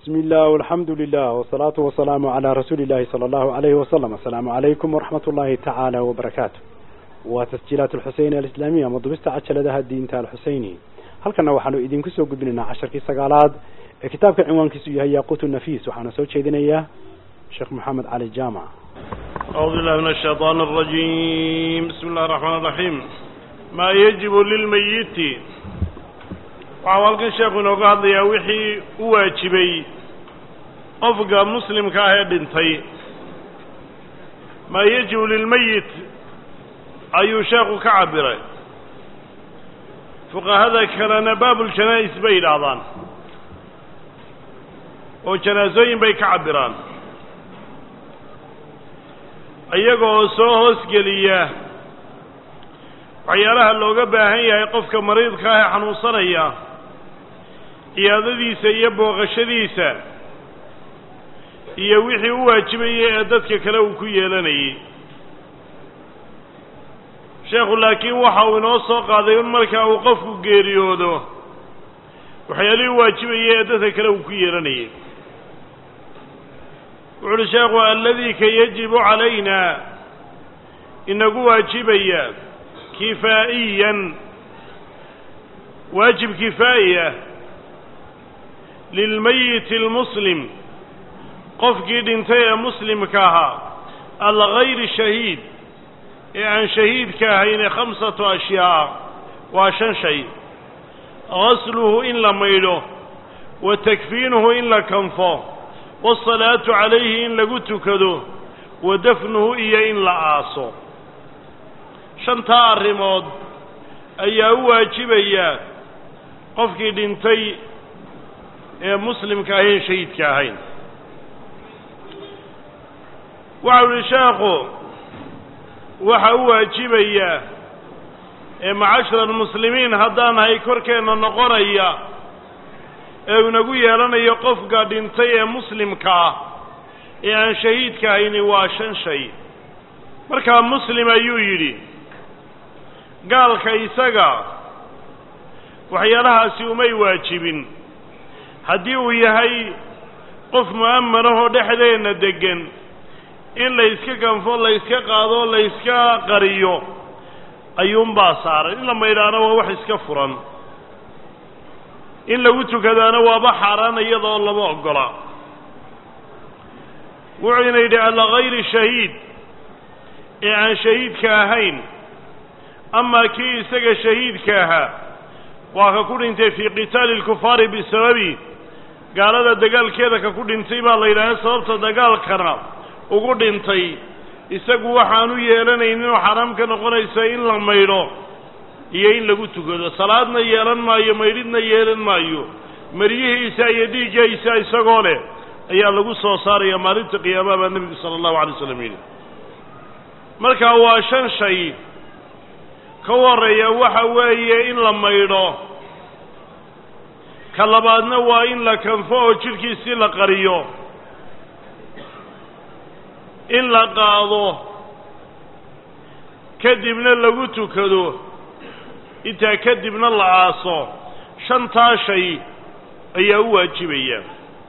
بسم الله والحمد لله والصلاة والسلام على رسول الله صلى الله عليه وسلم. السلام عليكم ورحمة الله تعالى وبركاته. وتسجيلات الحسين الإسلامية مضبست عشلدها الدين تاع الحسيني. هل كنا وحنو إذن كسو قبلنا 10 سقالات كتاب كعنوان كسو هي ياقوت النفيس وحنا سوت شيء إياه شيخ محمد علي الجامع. أعوذ بالله من الشيطان الرجيم. بسم الله الرحمن الرحيم. ما يجب للميت وعوالك الشيخ نقاض يا وحي واجبي أفقى مسلم كاهد انتي ما يجب للميت أي شيخ كعبره فهذا كان باب الجنائز بين أعضان وجنازين بي كعبران أيقو سوهس قليا عيالها اللوغة باهية يقفك مريض كاهي حنوصنيا إياديسا يبو غشديسا إيوحي واجبية أددك كلاو كيالاني شيخ لكن وحاو نوصو قاضيون مركا وقفك قيريودو وحيالي واجبية أددك كلاو كيالاني وعلى شيخ الذي يجب علينا إنه واجبية كفائيا واجب كفاية للميت المسلم قف دنتي مسلم كاها الغير الشهيد يعني شهيد كاهين 5 أشياء وعشان شيء غسله إن لم يله وتكفينه إن لكنفه والصلاة عليه إن لقلت كذو ودفنه إيا إن لعاصه شنطة الرماد أي واجبية قفك دنتي مسلم كاهين شهيد كاهين وعلى شاخه واجبية معاشر المسلمين هدان هاي كوركينا نقرية ونقويا لنا يقفك دنتي مسلم كاه يعني شهيد كاهين واشن شيء مركا مسلم أيو يري قال كيساقا وحيالها سيومي واجبين هديو يهي قف مؤمنه دحدين الدقن إن ليسكا كنفو ليسكا قادو ليسكا قريو أيوم باصار إن لما يرانا ووحسكا فران إن لوتو كذانا وبحرانا يضع الله مؤقلا وعين يدي على غير الشهيد يعني شهيد كاهين أما كي سجى شهيد كاها وكقول أنت في قتال الكفار بسببه قال هذا دجال كذا كقول أنت ما الله يراه صارت دجال كرام وقول أنت يسقوا حانو يلنا إنه حرام كان قرنا يسين لما يراه يين لقوت كذا صلاتنا يلنا ما يميرنا يلنا ما يو مريه يسايدي جاي يسقونه أي لقوت صار يا مريت قيامة النبي صلى الله عليه وسلم مركا واشان شيء كوريا وحوي إن لما يراه كلبادنا وإن لكنفه شركي سيلا قريو إن لقاضوه كدبنا لغوتو كدو إتا كدبنا العاصو شنطا شيء أي واجبية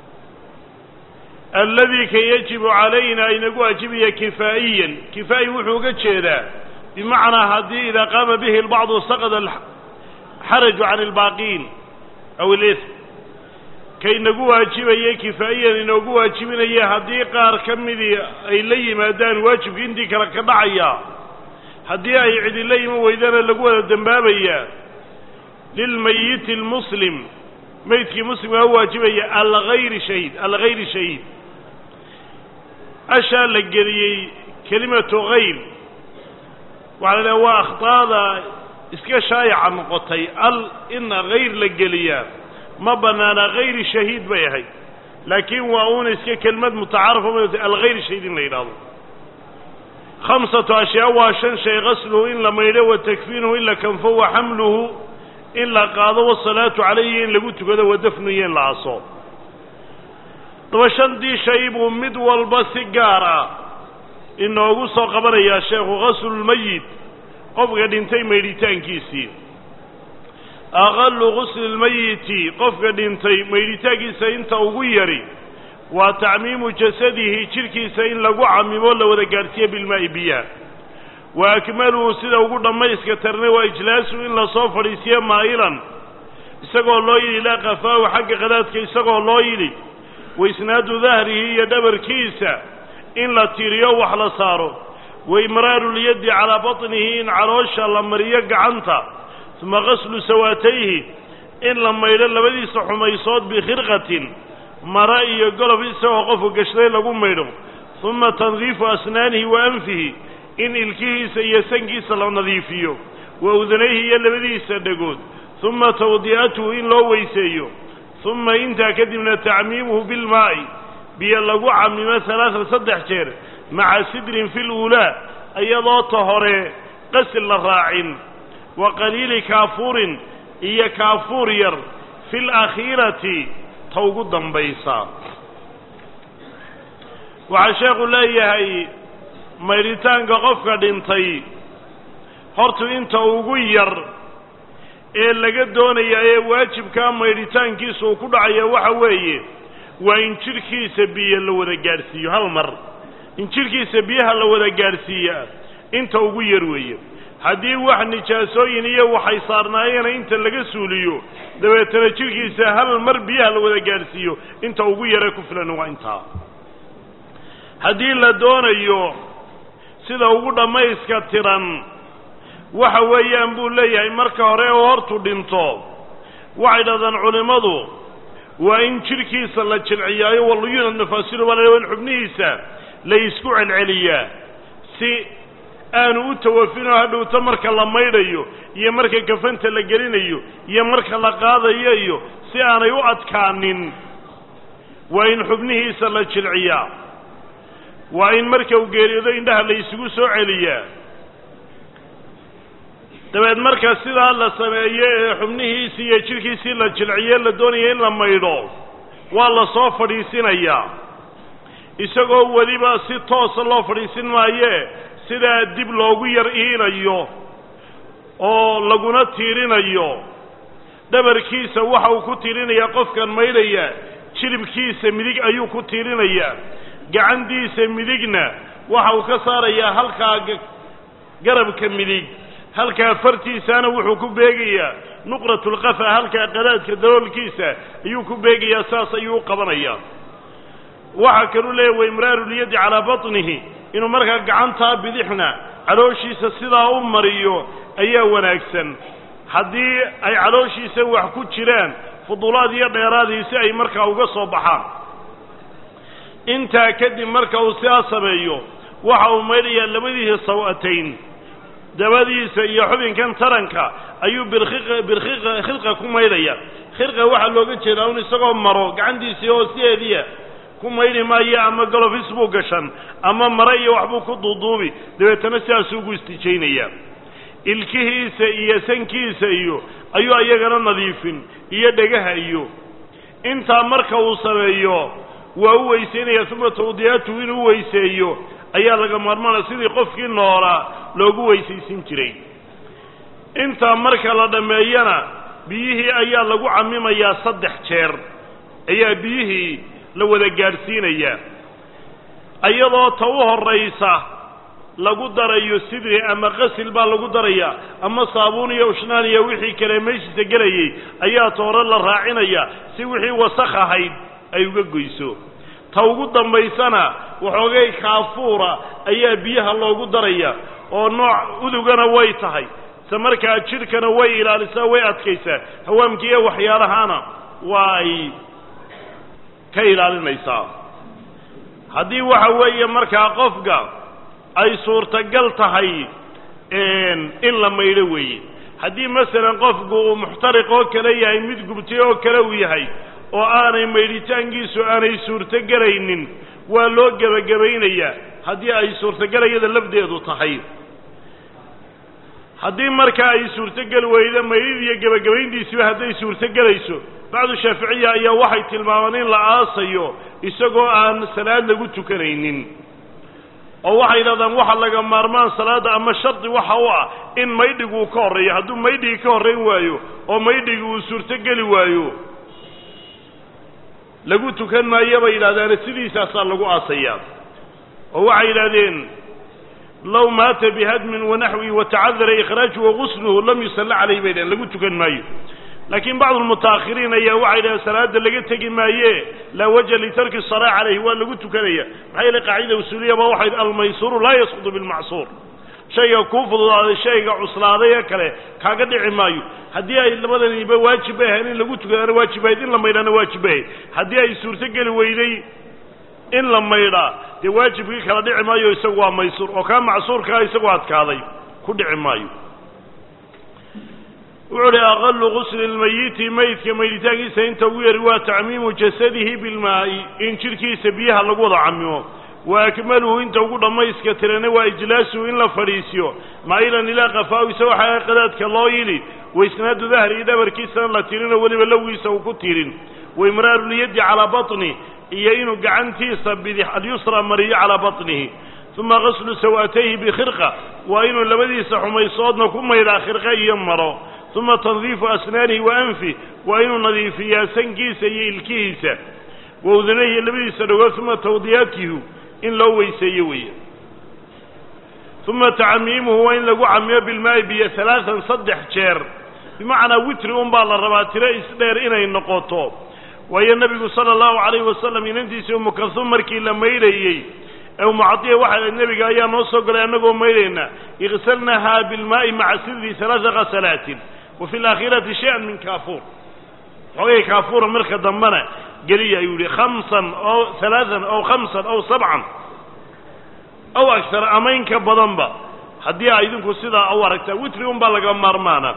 الذي يجب علينا أن واجبية كفائيا كفائي وحوقة شيدا بمعنى هذه إذا قام به البعض سقط الحرج عن الباقين أو الإثم كي نقوى واجبية كفائيا نقوى واجبية هذه قار كمذي أي لي مادان واجب عندك ركضعيا هذه أي عد لي وإذا نقوى الدنبابية للميت المسلم ميت مسلم هو واجبية الغير شهيد أشار لقري كلمة غير وعلى هو أخطاء إسكا شايع نقطي إن غير لقليا ما بنانا غير شهيد بيهي لكن وأون إسكا كلمة متعارفة الغير شهيد ليناض 5 أشياء وعشان شيء غسله إلا ميله وتكفينه إلا كنفه وحمله إلا قاضه والصلاة عليه إلا قلت كذا ودفنه إلا عصاب طبعا دي شيء مد والبس قارة إنه قصة قبر يا شيخ غسل الميت قف قد انتي ميريتان كيسي aqalu ghusli lmayiti qofka dhintay maydhitaankiisa inta ugu yari waa tacmiimu jasadihi jidhkiisa in lagu camimo la wada gaadhsiiyo bilmaa'i biyaha wa akmaluhu sida ugu dhammayska tarnay waa ijlaasu in lasoo fadhiisiyo maa'ilan isagoo loo yidhi ilaa qafaahu xagga qadaadka isagoo loo yidhi wa isnaadu dahrihi iyo dhabarkiisa in la tiriyo wax la saaro wa imraaru lyaddi calaa batnihi in caloosha la mariyo gacanta uma qaslu sawaatayhi in la maydho labadiisa xumaysood bikhirqatin mara iyo golof isagoo qofku gashday lagu maydho uma tandiifu asnaanihi wa anfihi in ilkihiisa iyo sankiisa la nadiifiyo wa udanayhi iyo labadiisa dhagood uma tawdi'atuhu in loo weyseeyo uma intaa kadibna tacmiimuhu bilmaa'i biyo lagu camimo alaaan 3 jeer maca sidrin fi luulaa iyadoo ta hore qasil la raacin wa qaliili kaafuurin iyo kaafuur yar fi alakhiirati ta ugu dambaysa waxaa sheekhu leeyahay maydhitaanka qofka dhintay hortu inta ugu yar ee laga doonaya ee waajibkaa maydhitaankiisa uu ku dhacaya waxa weeye waa in jidhkiisa biyo la wada gaadhsiiyo hal mar in jidhkiisa biyaha la wada gaadhsiiyaa inta ugu yar weeye haddii wax nijaasooyin iyo waxay saarnaayeena inta laga suuliyo dabeetana jidhkiisa hal mar biyaha la wada gaadhsiiyo inta ugu yaree ku filan waa intaa haddii la doonayo sida ugu dhammayska tiran waxa weeyaan buu leeyahay marka hore oo hortu dhinto waxay dhahdaan culimmadu waa in jidhkiisa la jilciyaayo waluyuna nafaasilu baa in xubnihiisa la isku celceliyaa si aanu u tawafinoo hadhowto marka la maydhayo iyo marka kafanta la gelinayo iyo marka la qaadayo iyo si aanay u adkaanin waa in xubnihiisa la jilciyaa waa in marka uu geeriyoodo indhaha la isugu soo celiyaa dabeed marka sidaa la sameeyo ee xubnihiisii iyo jidhkiisii la jilciye la doonaya in la maydho waa la soo fadhiisinayaa isagoo weliba si toosa loo fadhiisin maayee sidaa dib loogu yar iinayo oo laguna tiirinayo dhabarkiisa waxa uu ku tiirinayaa qofkan maydhaya jilibkiisa midig ayuu ku tiirinayaa gacantiisa midigna waxa uu ka saarayaa halkaa garabka midig halkaa fartiisana wuxuu ku beegayaa nuqratulqafa halkaa qadaadka daloolkiisa ayuu ku beegayaa saas ayuu u qabanayaa waxaa kaluu leeyahy waimraarulyaddi calaa batnihi inuu markaa gacantaa bidixna calooshiisa sidaa u mariyo ayaa wanaagsan haddii ay calooshiisa wax ku jiraan fudulaad iyo dheeraadii si ay markaa uga soo baxaan intaa kadib marka uu sidaa sameeyo waxa uu maydhayaa labadiisa saw'atayn dabadiisa iyo xubinkan taranka ayuu khilqa ku maydhaya khilqa waxaa looga jeedaa un isagoo maro gacantiisii hoosteediya ku maydhi maayo ama golofis buu gashan ama mare iyo waxbuu ku duuduubi dabeetana sidaasuu ugu istijaynayaa ilkihiisa iyo sankiisa iyo ayuu ayagana nadiifin iyo dhegaha iyo intaa marka uu sameeyo waa u weysaynaya uma tawdiyaatu inuu weyseeyo ayaa laga maarmaanaya sidii qofkii noolaa loogu weysaysin jiray intaa marka la dhammeeyana biyihii ayaa lagu camimayaa 3 jeer ayaa biyihii la wada gaadhsiinayaa iyadoo ta u horraysa lagu darayo sidii ama qasil baa lagu darayaa ama saabuun iyo ushnaan iyo wixii kale meeshiisa gelayay ayaa ta hore la raacinaya si wixii wasakh ahayd ay uga goyso ta ugu dambaysana waxoogay kaafuura ayaa biyaha loogu daraya oo nooc udugana way tahay se markaa jidhkana way ilaalisaa way adkaysaa hawaamkii iyo waxyaalahaana waa ay ka ilaalinaysaa haddii waxa weeye markaa qofka ay suurtagal tahay in la maydho weeye haddii masalan qofku uu muxtariq oo kale yahay mid gubtay oo kale uu yahay oo aanay maydhitaankiisu aanay suurtogelaynin waa loo gebagabaynayaa haddii ay suurtogelayada lafdeedu tahay haddii markaa ay suurtogeli weydo maydhid iyo gebagabayntiisiba hadday suurtogelayso bacdu shaaficiya ayaa waxay tilmaamaan in la aasayo isagoo aan salaad lagu tukanaynin oo waxay yidhahdaan waxa laga maarmaan salaadda ama shardi waxa u ah in maydhiguu ka horreeyo hadduu maydhigii ka horrayn waayo oo maydhigi uu suurtogeli waayo lagu tukan maayo bay yidhahdeen sidiisaasaa lagu aasayaa oo waxay yidhahdeen low maata bihadmin wanaxwi watacadara ikhraajuhu wagusluhu lam yusalla calayh bay yidhahdeen lagu tukan maayo laakiin bacdu lmutaakhiriin ayaa waxay yidhahdeen salaada laga tegi maaye laa wajha litarki الsalaa calayhi waa lagu tukanaya maxaa yeele qaacida usuuliya ba waxay almaysuuru laa yasqutu bilmacsuur shayga kuu fududaaday shayga cuslaaday ee kale kaaga dhici maayo haddii ay labadaniba waajib bay ahayn in lagu tukadana waajib ahayd in la maydhana waajib bay ahayd haddii ay suurtogeli weyday in la maydhaa dee waajibkii kala dhici maayo isagu waa maysuur oo kaa macsuurkaa isagu adkaaday ku dhici maayo wuxuu uhi aqalu gusli lmayiti maydka maydhitaankiisa inta ugu yari waa tacmiimu jasadihi bilmaa'i in jidhkiisa biyaha lagu wada camimo wa akmaluhu inta ugu dhammayska tirana waa ijlaasuhu in la fadhiisiyo maa'ilan ilaa qafaahu isagoo xaga qadaadka loo yili waisnaadu dahri dhabarkiisana la tirinoo weliba lowgiisa uu ku tirin waimraaru lyadi calaa baطni iyo inuu gacantiisa bidix alyusra mariyo calaa baطnihi uma gaslu saw'atayhi bikhirqa waa inuu labadiisa xumaysoodna ku maydhaa khirqa iyo maro uma tandiifu asnaanihi wa anfi waa inuu nadiifiyaa sankiisa iyo ilkihiisa wa udunayhi labadiisa dhagood uma tawdiyaatihu in loo weyseeyo weeye uma tacmiimuhu waa in lagu camiyo bilmaa'i biyo 3 jeer bimacnaa witri unbaa la rabaa tiro isdheer inay noqoto waayo nebigu sala allahu calayhi wasalam inantiisii umu kalsuum markii la maydhayey ee umucadiya waxay lahayd nebiga ayaa noo soo galay annagoo maydhayna igsalnahaa bilmaa'i maca sidii 3 ghasalaatin wa fi alaakhirati shay-an min kaafuur xoogay kaafuura marka dambena geliya ayuu yihi 5 aw 3 aw 5 aw 7 aw akthar ama in ka badanba haddii a idinku sidaa u aragtaa witri unbaa laga maarmaana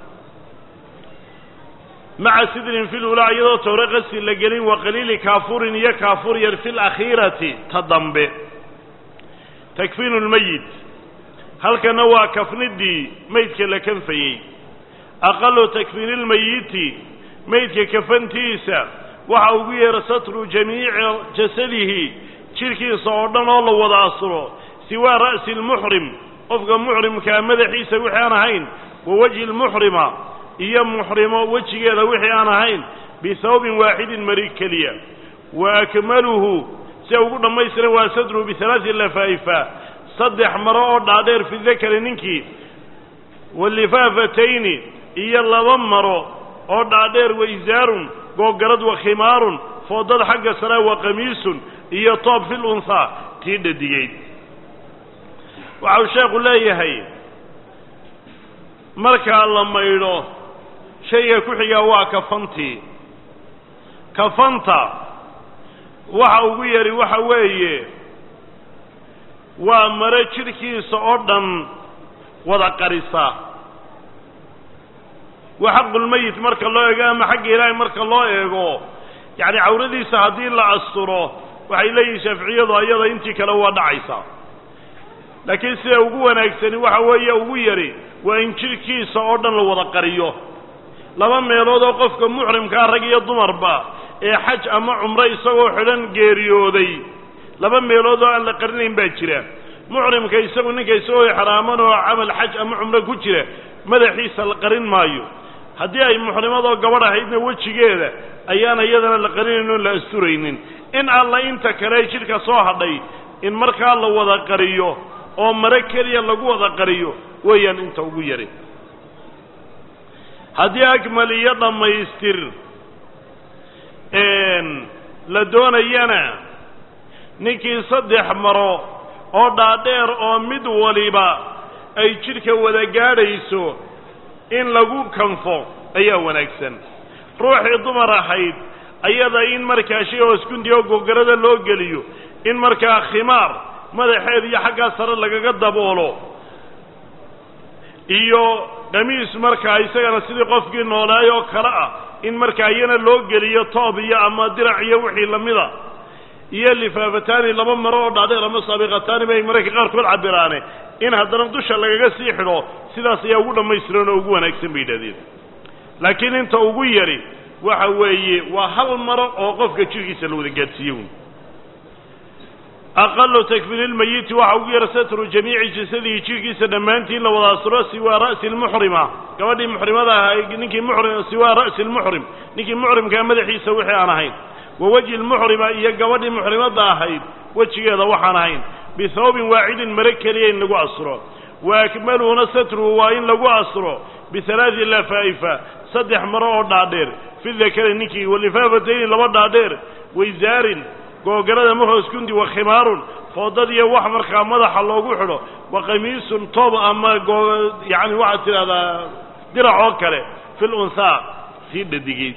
maca sidrin fi lulaa iyadoo towre qasi la gelin wa qaliili kaafurin iyo kaafuur yar fi alakhiirati ta dambe takfiinu lmayit halkana waa kafnidii maydka la kanfayey aqalu takfiini lmayiti maydka kafantiisa waxa ugu yeera satru jamiici jasadihi jidhkiisa oo dhan oo la wada asuro siwaa ra'si lmuxrim qofka muxrimkaa madaxiisa wixii aan ahayn wa wajhi lmuxrima iyo muxrimo wejigeeda wixii aan ahayn bihawbin waaxidin mari keliya wa akmaluhu si ugu dhammaystiran waa sadru bihalaaثi lafaa'ifa 3 maro oo dhaadheer fi dakari ninkii walifaafatayni iyo 2 maro oo dhaadheer waizaarun googarad wa khimaarun foodad xagga sare wa qamiisun iyo toob fi lunhaa tii dhadigeyd waxau sheekhu leeyahay markaa la maydho shayga ku xigaa waa kafantii kafanta waxa ugu yari waxa weeye waa mare jidhkiisa oo dhan wada qarisa wa xaqulmayit marka loo eego ama xagga ilaahay marka loo eego yacni cawradiisa haddii la asturo waxay leeyihin shaaficiyadu ayada intii kale waa dhacaysaa laakiin sida ugu wanaagsani waxa weeye ugu yari waa in jidhkiisa oo dhan la wada qariyo 2 meelood oo qofka muxrimkaa rag iyo dumarba ee xaj ama cumro isagoo xidhan geeriyooday 2 meelood oo aan la qarinayn baa jira muxrimka isagu ninka isagoo xaraaman oo camal xaj ama cumro ku jira madaxiisa la qarin maayo haddii ay muxrimadoo gabadh ahaydna wejigeeda ayaana iyadana la qarinayn oo la asturaynin in alla inta kale jidhka soo hadhay in markaa la wada qariyo oo mare keliya lagu wada qariyo weeyaan inta ugu yari haddii akmal iyo dhammaystir la doonayana ninkii 3 maro oo dhaadheer oo mid waliba ay jidhka wada gaadhayso in lagu kanfo ayaa wanaagsan ruuxii dumar ahayd ayada in markaa shay oo iskundi oo gogarada loo geliyo in markaa khimaar madaxeed iyo xaggaa sare lagaga daboolo iyo qamiis markaa isagana sidii qofkii noolaay oo kale ah in markaa iyana loo geliyo toob iyo ama dirac iyo wixii lamida iyo lifaafataani 2 maro oo dhaadheer ama saabiqataani bay mararka qaarkood cabiraane in haddana dusha lagaga sii xidho sidaas ayaa ugu dhammaystiran oo ugu wanaagsan bay yidhahdeen laakiin inta ugu yari waxa weeye waa 1 maro oo qofka jidhkiisa la wada gaadhsiiyo aqallu takfiir almayit waxa ugu yar satru jamiici jasadihi jirkiisa dhammaantiin la wada asturo siwaa ra'si almuxrima gabadhii muxrimada ahayd ninkii muxrim siwaa ra'si almuxrim ninkii muxrimka madaxiisa wixii aan ahayn wa wajhi almuxrima iyo gabadhii muxrimada ahayd wejigeeda waxaan ahayn bithawbin waaxidin mara keliya in lagu asturo wa akmaluhuna satruhu waa in lagu asturo bihalaathi lafaa'ifa saddex maro oo dhaadheer fi dakari ninkii walifaafatayni laba dhaadheer waysaarin googarada mahoos kundi wa khimaarun foodadiyo wax markaa madaxa loogu xidho wa qamiisun toob ama yani waxaad tidhahdaa dirac oo kale fi lunhaa sii dhadigeed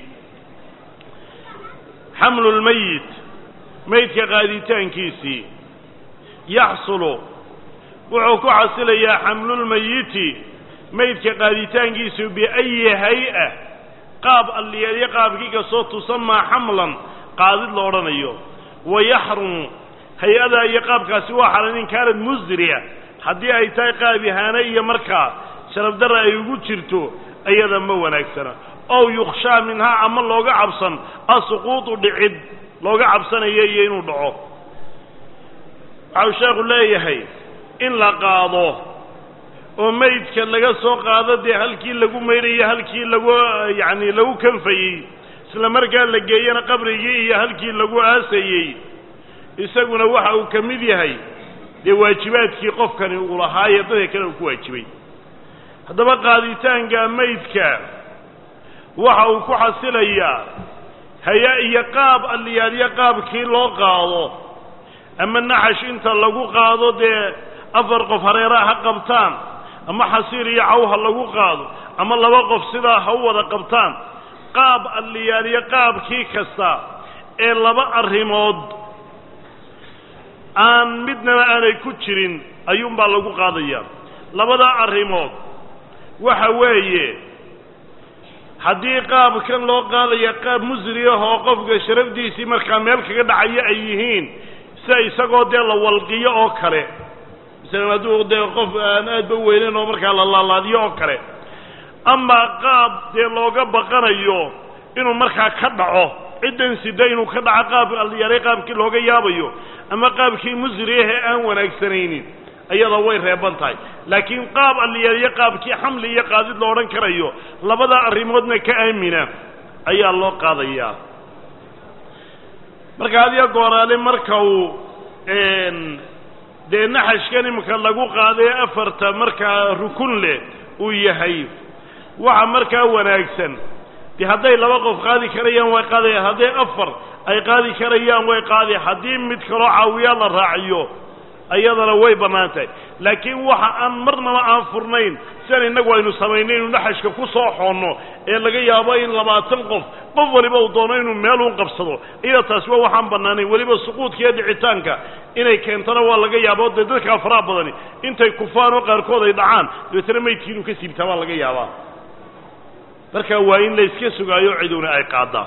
xamlu lmayit maydka qaaditaankiisii yaxsulu wuxuu ku xasilayaa xamlulmayiti maydka qaaditaankiisu biayi hay-a qaab alliyeelyo qaabkii kastoo tusamaa xamlan qaadid la odhanayo wayaxrumu hay-ada iyo qaabkaasi waa xaran in kaanad musriya haddii ay tahay qaab ihaane iyo markaa sharafdarra ay ugu jirto iyada ma wanaagsana ow yukhshaa minhaa ama looga cabsan asuquudu dhicid looga cabsanayo iyo inuu dhaco waxau sheekhu leeyahay in la qaado oo maydka laga soo qaado dee halkii lagu maydhayo halkii lagu yacni lagu kanfayey isla markaa la geeyana qabrigii iyo halkii lagu aasayey isaguna waxa uu ka mid yahay dee waajibaadkii qofkani uu lahaaye dadka kale uu ku waajibay haddaba qaaditaanka maydka waxa uu ku xasilayaa haya iyo qaab alliyaalyo qaabkii loo qaado ama naxash inta lagu qaado dee afar qof hareeraha ha qabtaan ama xasiir iyo cawha lagu qaado ama laba qof sidaa ha u wada qabtaan qaab alliyaalyo qaabkii kasta ee laba arrimood aan midnaba aanay ku jirin ayuunbaa lagu qaadaya labada arrimood waxa weeye haddii qaabkan loo qaadaya qaab musri ah oo qofka sharafdiisii markaa meel kaga dhacaya ay yihiin sida isagoo dee la walqiyo oo kale misalan hadduu dee qof aan aadba weynayn oo markaa la laalaadiyo oo kale ama qaab dee looga baqanayo inuu markaa ka dhaco ciddan sida inuu ka dhaco qaab alyaray qaabkii looga yaabayo ama qaabkii musri ah ee aan wanaagsanaynin ayada way reeban tahay laakiin qaab alyaariyo qaabkii xamli iyo qaadid la odhan karayo labada arrimoodna ka aamina ayaa loo qaadayaa marka adiga gooraale marka uu dee naxashkan imika lagu qaaday afarta markaa rukun leh uu yahay waxa markaa wanaagsan dee hadday laba qof qaadi karayaan way qaadayaan hadday afar ay qaadi karayaan way qaadi haddii mid kaloo caawiyaa la raaciyo ayadana way bannaan tahay laakiin waxa aan marnaba aan furnayn sian innagu aynu samaynay inu naxashka ku soo xoonno ee laga yaabo in 20 qof waliba uu doono inuu meel uun qabsado iyada taasi waa waxaan bannaanayn weliba suquudka iyo dhicitaanka inay keentana waa laga yaabo dee dadka faraha badani intay kufaan oo qaarkood ay dhacaan dabeetana maydkii inuu ka siibtaa baa laga yaabaa marka waa in la iska sugaayo ciduna ay qaadaa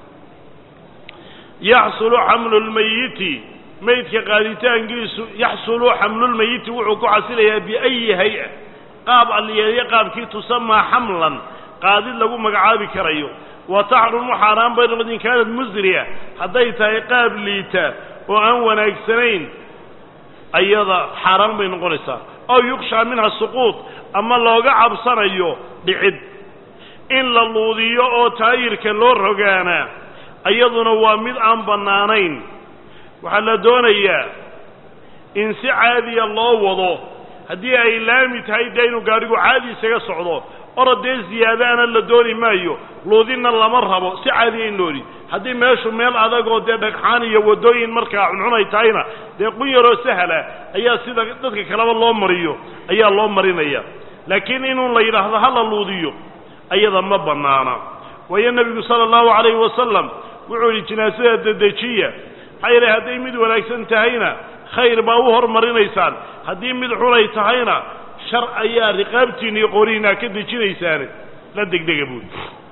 yaxsulu xamlu lmayiti maydka qaaditaankiisu yaxsulu xamlulmayiti wuxuu ku xasilayaa biayi hay-a qaab alliyeelyo qaabkii tusamaa xamlan qaadid lagu magacaabi karayo wa taxrumu xaaraan bay noqon in kaanad musriya hadday tahay qaab liita oo aan wanaagsanayn ayada xaaraan bay noqonaysaa ow yukshaa minha suquud ama looga cabsanayo dhicid in la luudiyo oo taayirka loo rogaana ayaduna waa mid aan bannaanayn waxaa la doonayaa in si caadiya loo wado haddii ay laami tahay dee inuu gaadhigu caadi isaga socdo orodee ziyaadaana la dooni maayo luudinna lama rabo si caadiya in loodi haddii meeshu meel adagoo dee dhagxaan iyo waddooyin markaa cuncun ay tahayna dee qun yaroo sahla ayaa sida dadka kaleba loo mariyo ayaa loo marinaya laakiin inuu la yidhaahdo ha la luudiyo ayada ma bannaana waayo nebigu sala allahu calayhi wasalam wuxuu yidhi jinaasada dedejiya xayre hadday mid wanaagsan tahayna khayr baa u hormarinaysaan haddii mid xunay tahayna shar ayaa riqaabtiina iyo qorihiina ka dejinaysaane la degdega buuli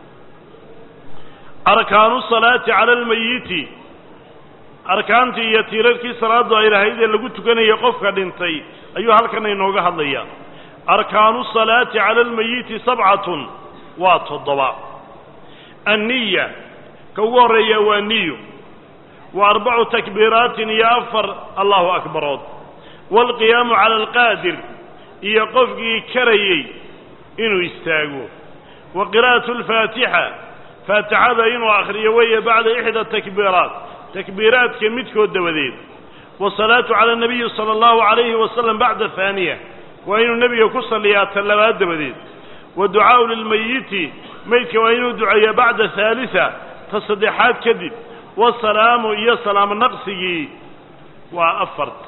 arkaanu salaati cala almayiti arkaantii iyo tiirarkii salaaddu ay lahayd ee lagu tukanayay qofka dhintay ayuu halkan inooga hadlayaa arkaanu salaati cala almayiti 7 waa 7 anniya ka ugu horreeya waa niyo وأربع تكبيرات يأفر الله أكبر والقيام على القادر يقفقي كريي إنه يستاقو وقراءة الفاتحة فاتحة إنه آخريوية بعد إحدى التكبيرات تكبيرات كمتك والدوذين والصلاة على النبي صلى الله عليه وسلم بعد الثانية وإن النبي يكسر ليات اللبات الدوذين والدعاء للميت ميت وإنه دعاء بعد الثالثة تصديحات كذب والسلام إيا السلام النقصي وأفرت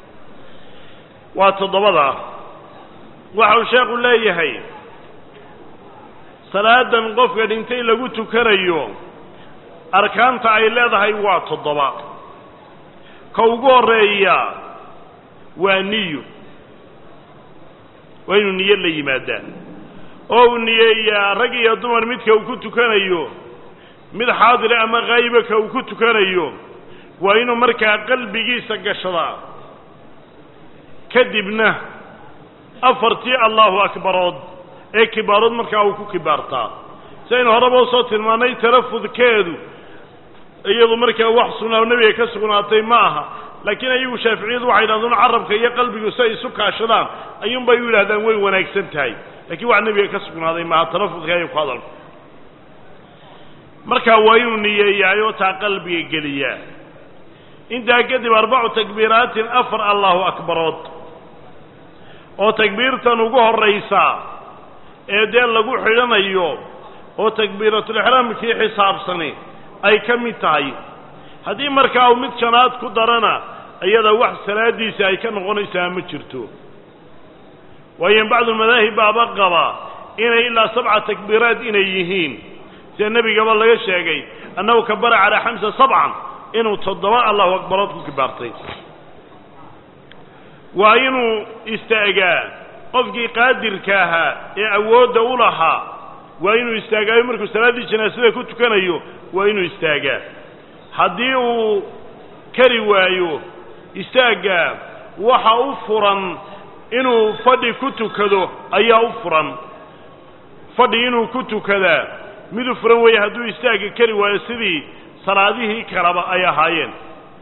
وتضبضها وحوشاق الله يهي صلاة قفقا انتي لقوتو كريو أركان تعيلادها يوات الضباء كوغور ريا ونيو وإنو نيا اللي يمادان أو نيا رقيا دمر متك وكنتو كريو mid xaadir ama qaybaka uu ku tukanayo waa inuu markaa qalbigiisa gashadaa kadibna afartii Allahu akbarood ee kibaarood markaa uu ku kibaartaa sayna horaba soo tilmaanay talafudkeedu iyadu markaa wax sunna nabiga ka sugnaatay ma aha laakiin ayagu shaafiiciyadu waxay yiraahdaan carabka iyo qalbigu say isu kaashadaan ayuun bay yiraahdaan way wanaagsan tahay laakiin wax nabiga ka sugnaaday ma talafudka ay ku hadal marka waa inuu niyeeyo taa qalbiga geliya inta kadib arbacu takbiiraatin afar Allahu akbarood oo takbiirtan ugu horeysa ee deel lagu xidhanayo oo takbiiratul ihraamkii xisaabsani ay kamid tahay hadii markaa mid janaad ku darana ayada wax salaadiisa ay ka noqonaysaa ma jirto waayeen bacdu madaahib baaba qaba inay ilaa 7 takbiiraad inay yihiin النبي قبل لغا شيغay انه كبر على حمزه 7 انه تضوا الله اكبر كبرتي وانه استاغا قفقي قادر كاها اعود ولها وانه استاغا markuu salaadii janaasada ku tukanayo وانه استاغا hadii uu kari waayo istaaga waxa uu furan inuu fadhi ku tukado ayaa u furan fadhi inuu ku tukada midu furan way haduu istaaga kari waayo sidii salaadihii kalaba ay ahaayeen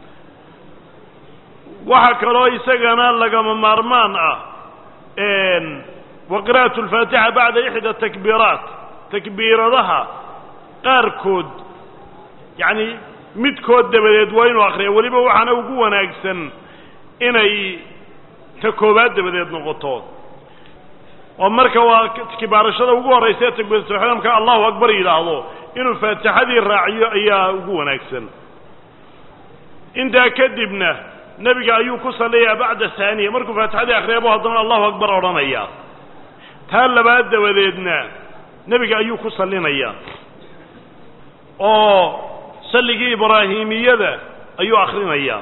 waxa kale isagana laga maarmaan ah وقراءة الفاتحة بعد إحدى التكبيرات تكبيرها قاركود يعني مدكود دبليد وين واخرين وليبا وحنا وقوة ناقسن إني تكوبات دبليد نقطات ومركا كبار الشدة وقوة رئيسية تكبير السبحانه كان الله أكبر إلى الله إنه الفاتحة دي الراعية إياه وقوة ناقسن إن دا كدبنا نبي أيوك صليها بعد الثانية مركو فاتحة دي أخرين أبوها ضمن الله أكبر ورنا إياه تهلا بعد دبليدنا نبي أيوك صلينا إياه صلي إبراهيمية ذا أيو آخرين إياه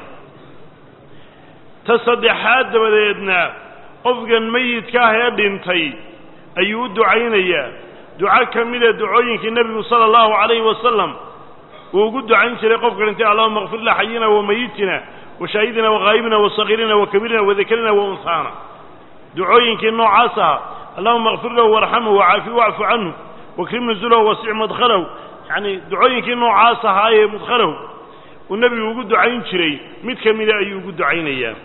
تصدحات دبليدنا أفقا ميت كاهي بنتي أيو دعين إياه دعاء كاملة دعوينك النبي صلى الله عليه وسلم وقد دعين شريق أفقا انت اللهم اغفر لنا حينا وميتنا وشهيدنا وغائبنا وصغيرنا وكبيرنا وذكرنا وأنثانا دعوينك النوع عاسها اللهم اغفر له وارحمه وعافيه واعف عنه وكرم نزله ووسع مدخله يعني دعوينك النوع عاسها هاي مدخله والنبي وقد دعين شري متكمل أي وقد دعين إياه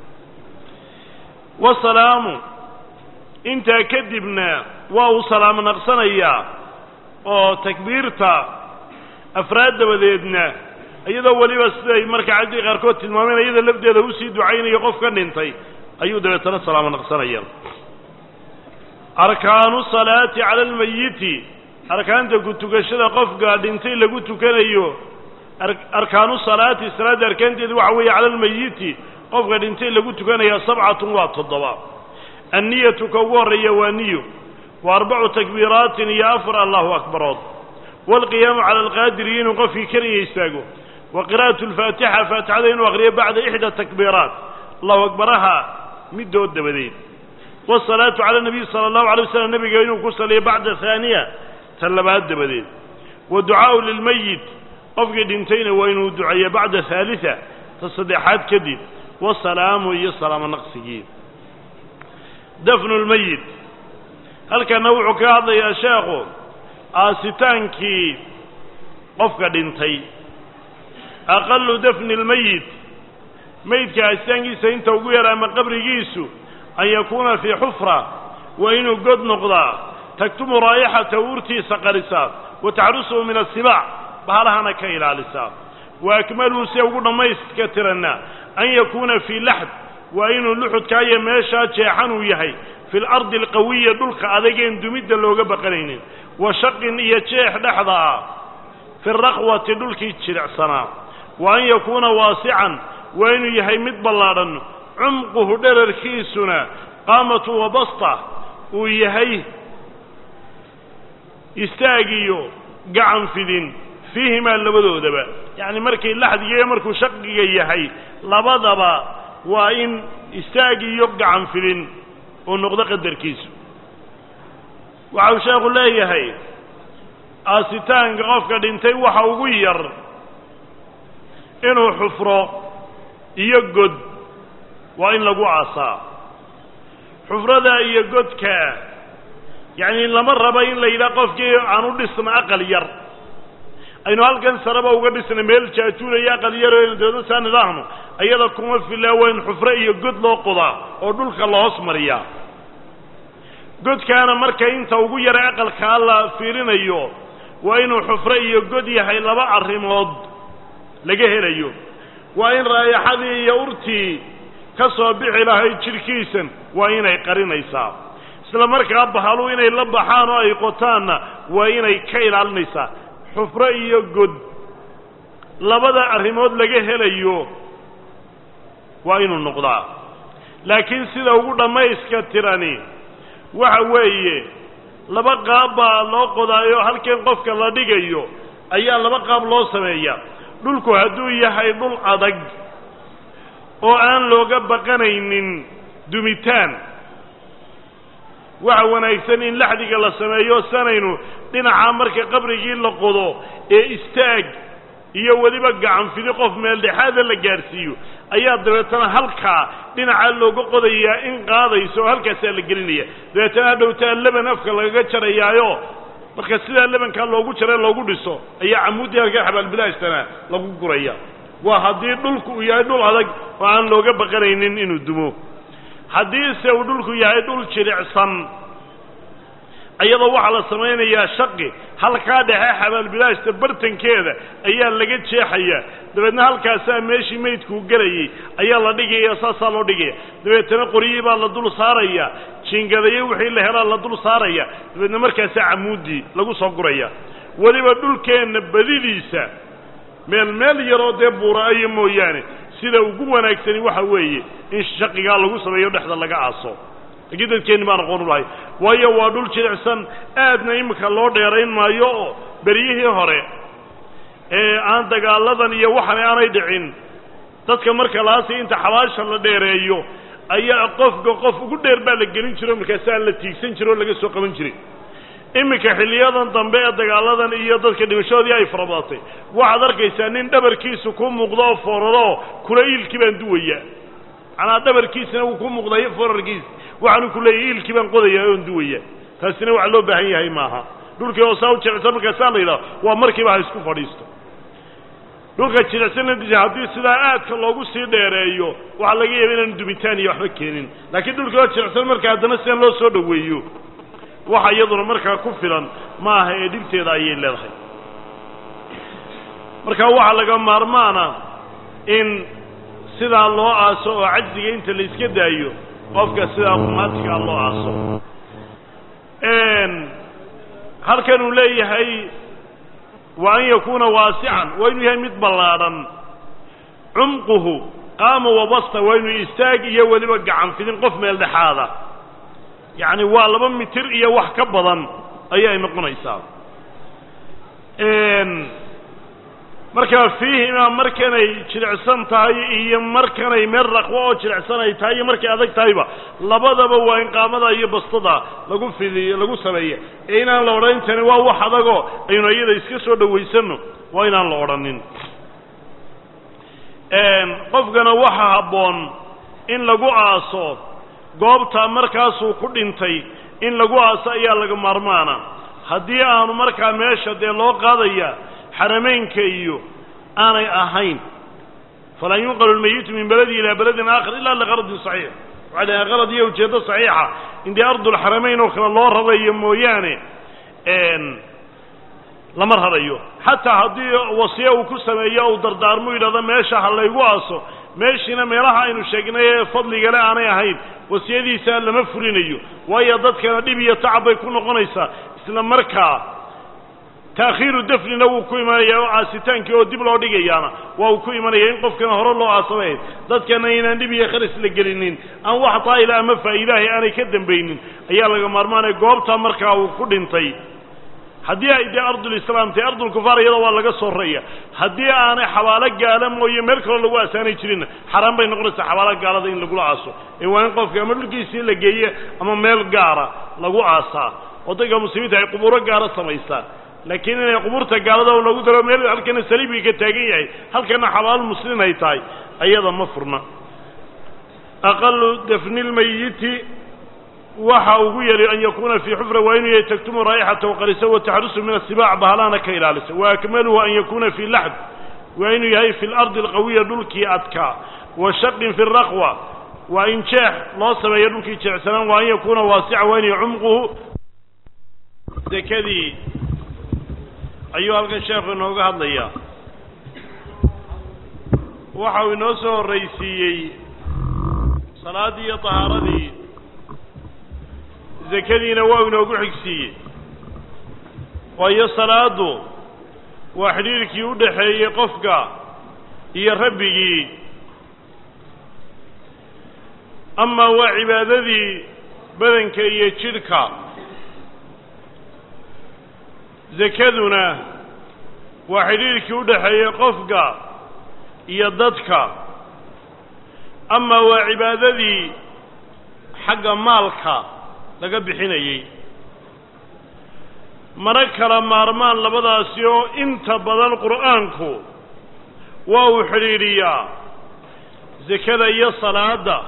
والسلام انت كذبنا واو سلام نقصنا إياه تكبيرتا أفراد وذيدنا أيضا ولي وسيدي مركع عدي غاركوت المؤمنين أيضا لبدأ له سيد عين يقف كان انتي أيضا يتنى سلام نقصنا إياه أركان الصلاة على الميت أركان قلت قشد قف قاد انتي لقلت كان أيوه أركان الصلاة الصلاة أركان دي وعوية على الميت قف قاد انتي لقلت كان أيوه 7 واط الضباب النية كوار يوانيه و4 تكبيرات يافر الله أكبر والقيام على القادرين وقفي كريه يستاقوا وقراءة الفاتحة فاتحة وغريب بعد 1 تكبيرات الله أكبرها مده الدبدين والصلاة على النبي صلى الله عليه وسلم النبي قال ينقل صلي بعد ثانية تلبها الدبدين والدعاء للميت أفقد انتين وإنه دعاء بعد ثالثة تصديحات كديد والسلام وهي السلام النقصيين دفن الميت هل كان نوعك هذا يا شيخ آستانكي أفقد انتين aqallu dafni lmayit maydka astaankiisa inta ugu yar ama qabrigiisu an yakuuna fii xufra waa inuu god noqdaa taktumu raa'ixata urtiisa qarisaa wa taxrusuhu min asibaac bahalahana ka ilaalisaa wa akmaluhu se ugu dhammayska tiranna an yakuuna fii laxd waa inuu luxudkaa iyo meeshaa jeexan uu yahay fi lardi alqawiya dhulka adageen dumidda looga baqanaynin wa shaqin iyo jeex dhexda ah fi raqwati dhulkii jilicsanaa wa an yakuuna waasican waa inuu yahay mid ballaadhan cumquhu dherarkiisuna qaamatu wa basta uu yahay istaagiyo gacan fidin fiihimaa labadoodaba yacni markii laxdiga iyo markuu shaqiga yahay labadaba waa in istaag iyo gacan fidin uu noqdo qadarkiisu waxa uu sheekhu leeyahay aasitaanka qofka dhintay waxa ugu yar inuu xufro iyo god waa in lagu aasaa xufrada iyo godka yacni lama rabo in la yidhaha qofkii aan u dhisna aqal yar aynu halkan saraba uga dhisna meel jaatuulaya aqal yar oo aynu dawladda saa nidaahno ayada kuma filaa waa in xufro iyo god loo qodaa oo dhulka la hoos mariyaa godkaana marka inta ugu yara aqalkaa la fiirinayo waa inuu xufro iyo god yahay laba arrimood laga helayo waa in raayaxadii iyo urtii ka soo bixi lahayd jidhkiisan waa inay qarinaysaa isla markaa bahalu inay la baxaan oo ay qotaanna waa inay ka ilaalinaysaa xufro iyo god labada arrimood laga helayo waa inuu noqdaa laakiin sida ugu dhammayska tirani waxa weeye laba qaab baa loo qodaayo halkan qofka la dhigayo ayaa laba qaab loo sameeyaa dhulku hadduu yahay dhul adag oo aan looga baqanaynin dumitaan waxa wanaagsan in laxdiga la sameeyo sanaynu dhinaca marka qabrigii la qodo ee istaag iyo weliba gacan fidi qof meel dhexaada la gaarsiiyo ayaa dabeetana halkaa dhinaca looga qodayaa in qaadayso oo halkaasaa la gelinaya dabeetana hadhowtaa leban afka lagaga jarayaayo marka sidaa lebankaa loogu jara loogu dhiso ayaa camuuddii halkaa xabaalbilaashtana lagu guraya waa haddii dhulku uu yahay dhul adag oo aan looga baqanaynin inuu dumo haddiise uu dhulku yahay dhul jilicsan iyadoo waxaa la samaynayaa shaqi halkaa dhexe xabaalbilaashta bartankeeda ayaa laga jeexaya dabeedna halkaasaa meeshii maydkuu gelayay ayaa la dhigaya saasaa loo dhigaya dabeetana qoryihii baa la dul saaraya jiingadayo wixii la helaa la dul saaraya dabeedna markaasaa camuuddii lagu soo guraya weliba dhulkeenna badidiisa meel yaroo dee buura'ayo mooyaane sida ugu wanaagsani waxa weeye in shaqigaa lagu sameeyo dhexda laga aaso laakiin dadkeenni baan aqoon u lahay waayo waa dhul jilicsan aadna iminka loo dheerayn maayo oo beryihii hore ee aan dagaaladan iyo waxan aanay dhicin dadka marka laasi inta xabaasha la dheereeyo ayaa qofka qof ugu dheer baa la gelin jiro markaasaa la tiigsan jiro oo laga soo qaban jiray iminka xilliyadan dambe ee dagaaladan iyo dadka dhimashoodii ay farabadatay waxaad arkaysaa nin dhabarkiisu ku muuqdo oo fooraro kula iilkii baan duwaya macnaa dhabarkiisina wuu ku muuqdayo foorarkiisa waxaanu ku leeyahay iilkii baan qodayaa oon duwaya taasina waxa loo baahan yahay maaha dhulkii oo saa u jilicsan markaasaa la yidhaha waa markiiba ha isku fadhiisto dhulka jilicsan haddii sidaa aadka loogu sii dheereeyo waxaa laga yaaba inaanu dumitaan iyo waxba keenin laakiin dhulkii oo jilicsan marka haddana sidan loo soo dhoweeyo waxa iyaduna markaa ku filan ma aha ee dhibteeda ayay leedahay marka waxaa laga maarmaana in sidaa loo aaso oo cajziga inta la iska daayo qofka sidaa qumaatigaa loo aaso halkan uu leeyahay wa an yakuuna waasican waa inuu yahay mid ballaadhan cumquhu qaama wabasta waa inuu istaag iyo weliba gacan fidin qof meel dhexaada yacni waa 2 mitir iyo wax ka badan ayay noqonaysaa marka fiihima markanay jilicsan tahay iyo markanay meel raqwo oo jilicsan ay tahay iyo markay adag tahayba labadaba waa in qaamada iyo bastada lagu fidiyo lagu sameeyo inaan la odhan tani waa wax adago aynu iyada iska soo dhaweysano waa inaan la odhanin qofkana waxa habboon in lagu aaso goobta markaasuu ku dhintay in lagu aaso ayaa laga maarmaana haddii aanu markaa meesha dee loo qaadaya xarameynka iyo aanay ahayn falan yunqalu almayitu min baladi ilaa baladin aakhar ilaa liqaradin saxiix waxaa dhahay qalad iyo ujeeddo saxiixa indii ardulxaramayn oo kale loo rarayo mooyaane lama rarayo xataa haddii wasiye uu ku sameeyo uu dardaarmo yidhahdo meesha ha laygu aaso meeshiina meelaha aynu sheegnay ee fadligale aanay ahayn wasiyadiisa lama fulinayo waayo dadkana dhib iyo tacab bay ku noqonaysaa isla markaa taakhiiru dafnina wuu ku imanayaa oo aasitaankii oo dib loo dhigayaana waa uu ku imanaya in qofkana hore loo aasamayn dadkana inaan dhib iyo kharis la gelinin aan wax taa'ila ama faa'iidaahi aanay ka dambaynin ayaa laga maarmaanaya goobtaa markaa uu ku dhintay haddii ay dee ardulislaam tahay ardulkufaar iyada waa laga soo raya haddii aanay xabaalo gaala mooye meel kaloo lagu aasaanay jirinna xaraan bay noqonaysaa xabaalo gaalada in lagula aaso ee waa in qofka ama dhulkiisii la geeye ama meel gaara lagu aasaa oo dadka muslimiinta ay qubuuro gaara samaystaan laakiin inay qubuurta gaalada oo lagu daro meel halkana saliibiga ka taagan yahay halkana xabaalo muslimiin ay tahay ayada ma furna aqallu dafni lmayiti waxa ugu yari an yakuna fi xufra waa inuu yahay taktumu raa'ixata waqarisa wataxrusu min asibaac bahalaana ka ilaalisa wa akmaluhu an yakuna fi laxd waa inuu yahay fi lardi alqawiya dhulkii adkaa wa shaqin fi raqwa waa in jeex loo sameeyo dhulkii jeecsanaan waa an yakuna waasica waa inay cumquhu dekadii ayuu halkan sheekhu inooga hadlayaa waxa uu inoo soo horraysiiyey salaadii iyo tahaaradii zakadiina waa inoogu xigsiiyey waayo salaadu waa xidhiirkii u dhaxeeyey qofka iyo rabbigii amaa waa cibaadadii badanka iyo jidhka zakaduna waa xidhiirkii u dhaxeeyey qofka iyo dadka amaa waa cibaadadii xagga maalka laga bixinayey mana kala maarmaan labadaasi oo inta badan qur'aanku waa uu xidhiidhiyaa zakada iyo salaada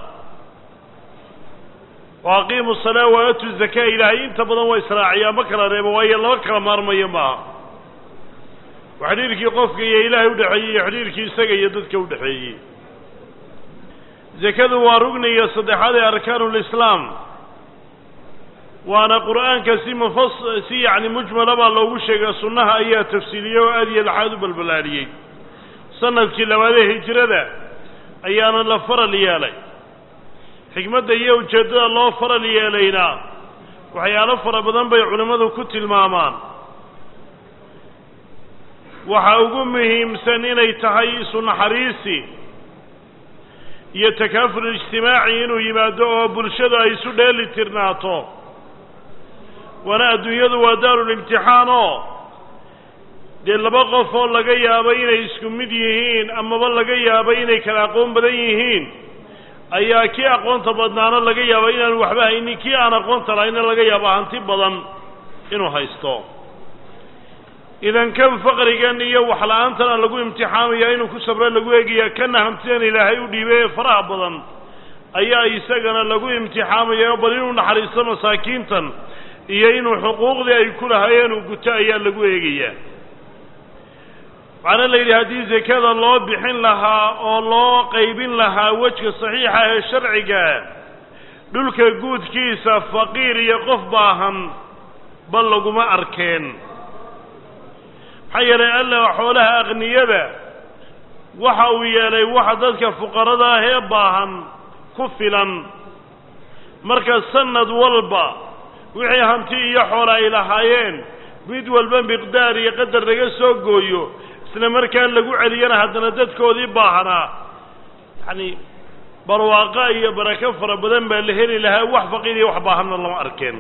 wa aqiimu salaa wa aatu zakaa ilaahay inta badan waa israaciyaa ma kala reebo waayo laba kala maarmayo maaha waa xidhiirkii qofka iyo ilaahay udhexeeyey iyo xidhiirkii isaga iyo dadka udhexeeyey zakadu waa rugniga saddexaad ee arkaanulislaam waana qur'aanka si yacni mujmala baa loogu sheegay sunnaha ayaa tafsiiliyey oo aad iyo laxaad u balbalaaliyey sanadkii labaadee hijrada ayaana la faral yeelay xikmadda iyo ujeeddada loo faral yeelayna waxyaalo fara badan bay culimmadu ku tilmaamaan waxa ugu muhiimsan inay tahay isu naxariisi iyo takaaful ijtimaaci inuu yimaado oo bulshadu ay isu dheeli tirnaato waana adduunyadu waa daarulimtixaan oo dee laba qof oo laga yaabo inay isku mid yihiin amaba laga yaabo inay kala aqoon badan yihiin ayaa kii aqoonta badnaana laga yaabo inaanu waxba haynin kii aan aqoonta lahayna laga yaabo hanti badan inuu haysto idan kan faqrigan iyo waxla-aantana lagu imtixaamaya inuu ku sabro lagu eegaya kana hantidan ilaahay u dhiibay ee faraha badan ayaa isagana lagu imtixaamaya bal inuu naxariisto masaakiintan iyo inuu xuquuqdii ay ku lahaayeen uu guto ayaa lagu eegayaa waxaana la yidhi haddii zakada loo bixin lahaa oo loo qaybin lahaa wejka saxiixa ee sharciga dhulka guudkiisa faqiir iyo qof baahan bal laguma arkeen maxaa yeelay alla xoolaha aqniyada waxa uu yeelay waxa dadka fuqarada ah ee baahan ku filan marka sanad walba wixii hanti iyo xoola ay lahaayeen mid walba miqdaar iyo qadar laga soo gooyo isla markaa lagu celiyana haddana dadkoodii baahanaa yacni barwaaqa iyo barako fara badan baa la heli lahaa wax faqiir iyo wax baahanna lama arkeen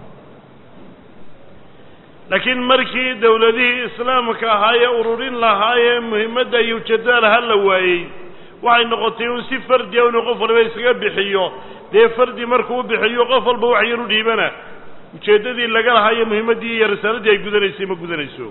laakiin markii dawladihii islaamka ahaayee ururin lahaayee muhimmadda iyo ujeeddada laha la waayey waxay noqotay un si fardiya inuu qof walba isaga bixiyo dee fardi markuu u bixiyo qof walba wax yar u dhiibana ujeeddadii laga lahaayo muhimmaddii iyo risaaladii ay gudanaysay ma gudanayso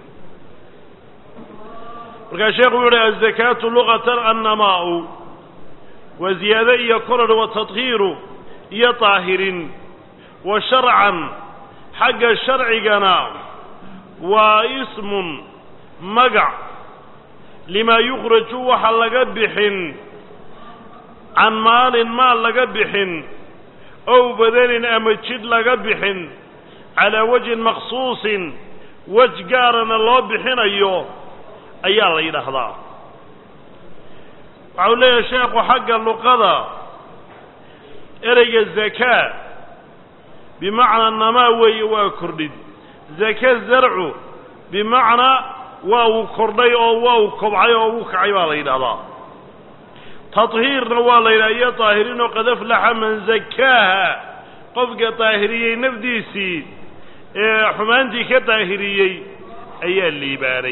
markaa sheekhu wuxu uhi azakaatu luqatan annamaa'u waa ziyaado iyo koror wa tadhiiru iyo daahirin wa sharcan xagga sharcigana waa ismun magac lima yukhraju waxa laga bixin can maalin maal laga bixin ow badanin ama jid laga bixin calaa wajhin makhsuusin wej gaarana loo bixinayo ayaa la yidhaahdaa. waxau leeyahay sheekhu xagga luqada ereyga zakaa bimacnaa namaa weeye waa kordhid, zaka zarcu bimacnaa waa uu kordhay oo waa uu kobcay oo uu kacay baa la yidhahdaa. tahiirna waa la yidhaha iyo daahirin oo qad aflaxa man zakaaha qofka daahiriyey nafdiisii ee xumaantii ka daahiriyey ayaa liibaanay.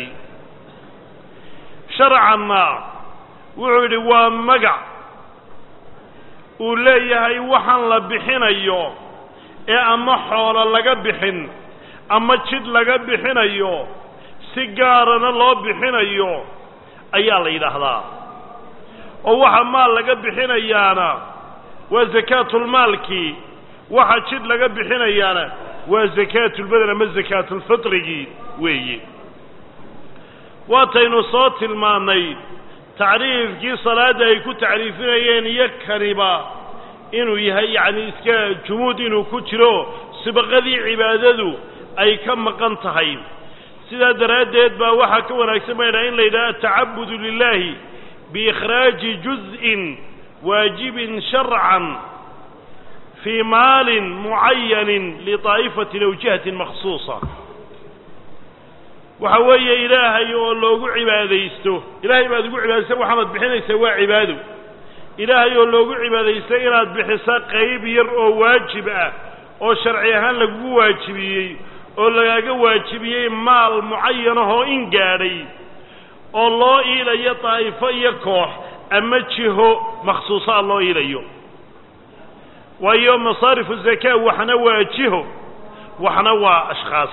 sharcanna wuxuu yidhi waa magac uu leeyahay waxaan la bixinayo ee ama xoolo laga bixin ama jid laga bixinayo si gaarana loo bixinayo ayaa la yidhaahdaa. oo waxa maal laga bixinayaana waa zakaatulmaalkii, waxa jid laga bixinayaana waa zakaatulbadan ama zakaatulfitrigii weeye. waataynu soo tilmaannay tacriifkii salaadda ay ku tacriifinayeen iyo kaniba inuu yahay yacni iska jumuud inuu ku jiro sibaqadii cibaadadu ay ka maqan tahay. sidaa daraaddeed baa waxaa ka wanaagsan baydhaa in la yidhaha atacabudu lilaahi biikhraaji juz'in waajibin sharcan fii maalin mucayanin litaa'ifatin aw jihatin makhsuusa. waxa weeye ilaahay oo loogu cibaadaysto, ilaahay baad ugu cibaadaysa waxaanad bixinaysaa waa cibaado. ilaahay oo loogu cibaadaysta inaad bixiso qayb yar oo waajib ah oo sharci ahaan lagugu waajibiyey oo lagaaga waajibiyey maal mucayanahoo in gaadhay oo loo iilayo daa'ifo iyo koox ama jiho makhsuusaa loo iilayo. waayo masaarifu zakaa waxna waa jiho waxna waa ashkhaas.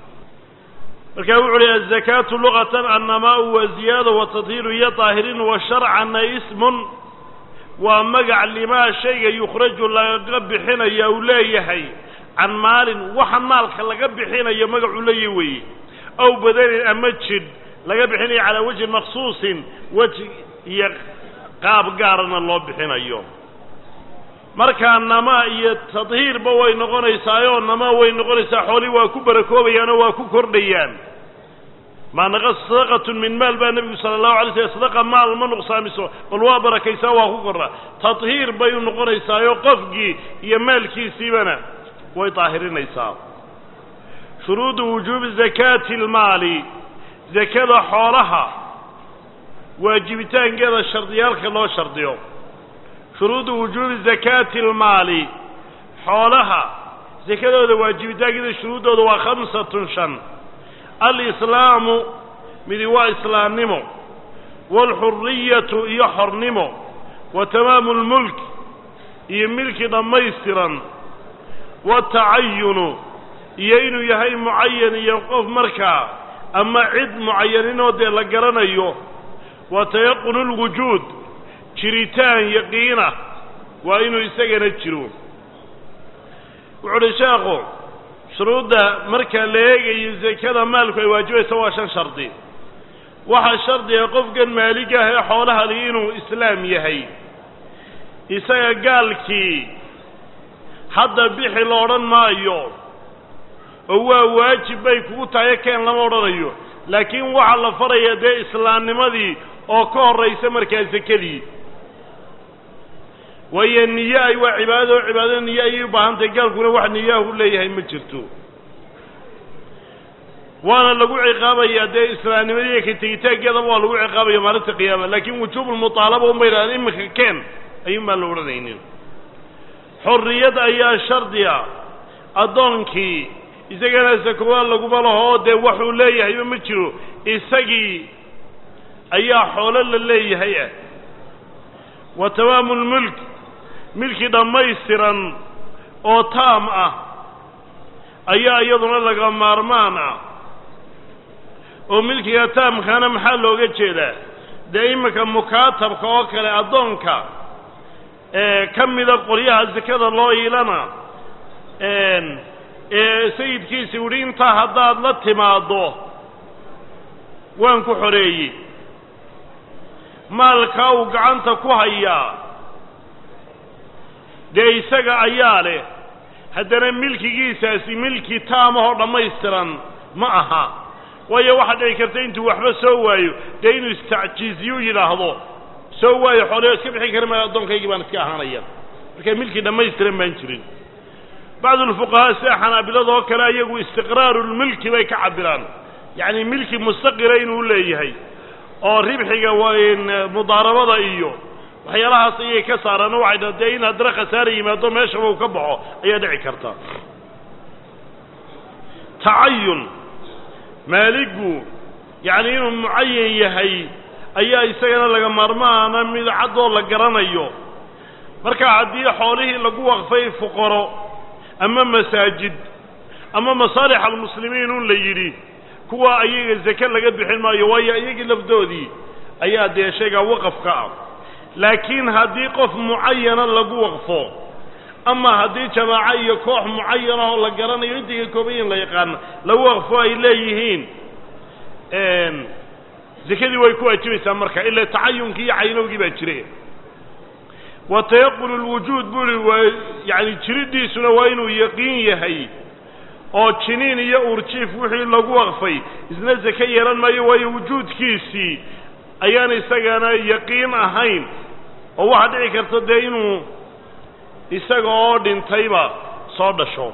markaa wuxuu leeyahay azakaatu luqatan annamaau wa ziyaada wa tadhiiru iyo daahirin wa sharcanna ismun waa magac limaa shayga yukhraju laga bixinaya uu leeyahay can maalin waxa maalka laga bixinayo magacuu leeyahy weeye, aw badanin ama jidh laga bixinayo calaa wajhin makhsuusin weji iyo qaab gaarana loo bixinayo. markaa namaa iyo tadhiirba way noqonaysaayo namaa way noqonaysaa, xoolii waa ku barakoobayaan oo waa ku kordhayaan. maa naqasa sadaqatun min maal baa nebigu sala allahu alay slam sadaqa maal ma nuqsaamiso bal waa barakaysaa waa ku kordha. tadhiir bay u noqonaysaayo qofkii iyo maalkiisiibana way daahirinaysaa. shuruudu wujuubi zakaati almaali, zakada xoolaha waajibitaankeeda shardiyaalka loo shardiyo. shuruudu wujuubi zakaati almaali, xoolaha zakadooda waajibitaankeeda shuruuddooda waa 5 alislaamu midi waa islaamnimo, waalxuriyatu iyo xornimo, wa tamaamu lmulk iyo milki dhammaystiran, watacayunu iyo inuu yahay mucayan iyo qof markaa ama cid mucayaninoo dee la garanayo, wa tayaqunu lwujuud jiritaan yaqiina waa inuu isagana jiro. wuxu uhi sheekhu shuruudda marka la eegayo zakada maalku ay waajibaysa waa 5 shardi. waxaa shardiga qofkan maaliga ah ee xoolaha li inuu islaam yahay, isaga gaalkii hadda bixi la odhan maayo oo waa waajib bay kugu tahay keen lama odhanayo, laakiin waxaa la faraya dee islaamnimadii oo ka horraysa markaa zakadii. waayo niye ay waa cibaado niye ayay u baahan tahay, gaalkuna wax niyaahu leeyahay ma jirto. waana lagu ciqaabayaa dee islaamnimadii ka tegitaankeedaba waa lagu ciqaabaya maalinta qiyaama, laakiin wujuubulmutaalaba uma yidhahdaan iminka keen ayuunbaan la odhanaynin. xorriyad ayaa shardiga, addoonkii isagana sakowaa laguma laho dee waxuu leeyahayba ma jiro, isagii ayaa xoolo la leeyahay ah. wa tamaamu lmulk, milki dhammaystiran oo taam ah ayaa iyaduna laga maarmaan ah. oo milkiga taamkaana maxaa looga jeedaa? dee iminka mukaatabka oo kale addoonka ka mida qoryaha zakada loo iilana sayidkiisi uhi intaa haddaad la timaaddo waan ku xoreeyey, maalkaa uu gacanta ku hayaa dee isaga ayaa leh haddana milkigiisaasi milki taamahoo dhammaystiran ma aha waayo waxaa dhici karta intuu waxba soo waayo dee inuu istacjiiziyu yidhaahdo soo waayo xooleo iska bixin kara maayo addoonkaygii baan iska ahaanaya marka milki dhammaystiran baan jirin bacdu alfuqahaa sida xanaabiladoo kale ayagu istiqraarulmilki bay ka cabiraan yacni milki mustaqira inuu leeyahay oo ribxiga mudaarabada iyo waxyaalahaas ayay ka saaraan oo waxay dhahdeen in haddana khasaare yimaado meeshaba uu ka baxo ayaa dhici karta tacayun maaligu yacni inuu mucayan yahay ayaa isagana laga maarmaana mid caddoo la garanayo marka haddii xoolihii lagu waqfay fuqaro ama masaajid ama masaalix almuslimiin un la yidhi kuwa ayaga zake laga bixin maayo waayo iyagii lafdoodii ayaa dee shaygaa waqafka ah laakiin haddii qof mucayana lagu waqfo ama haddii jamaaco iyo koox mucayana oo la garanayo intii ka kooban yihiin la yaqaano lagu waqfo ay leeyihiin zakadii way ku waajibaysaa marka ilaa tacayunkii iyo caynowgii baa jire wa tayaqunu lwujuud buri yani jiridiisuna waa inuu yaqiin yahay oo jiniin iyo urjiif wixii lagu waqfay isna zake yeelan maayo waayo wujuudkiisii ayaan isagana yaqiin ahayn oo waxaa dhici karta dee inuu isaga oo dhintayba soo dhasho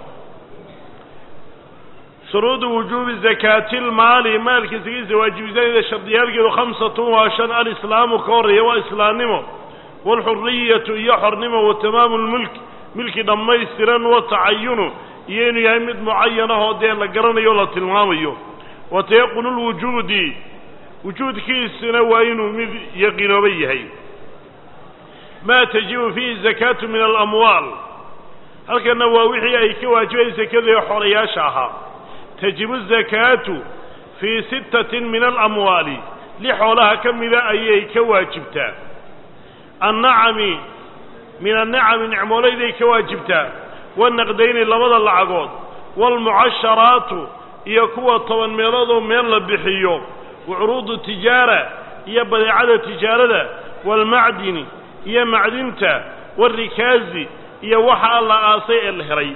shuruudu wujuubi zakaati lmaali maalka zakiisa waajibisaanida shardiyaalkeedu 5 alislaamu ka horreeya waa islaamnimo waalxuriyatu iyo xornimo wa tamaamu lmulk milki dhammaystiran wa tacayunu iyo inuu yahay mid mucayan ahoo dee la garanayo o la tilmaamayo wa tayaqunu lwujuudi wujuudkiisuna waa inuu mid yaqiinooba yahay maa tajibu fiihi zakaatu min alamwaal halkana waa wixii ay ka waajibayn zakadii xoolayaasha ahaa tajibu zakaatu fii 6 min alamwaali xoolaha ka mida ayay ka waajibtaa annacami min annacami nicmoolayday ka waajibtaa wanaqdayni labada lacagood waalmucasharaatu iyo kuwa 10 meeloodoo meel la bixiyo wacuruudu tijaara iyo badeecada tijaarada waalmacdini iyo macdinta waalrikaazi iyo waxa la aasay ee la helay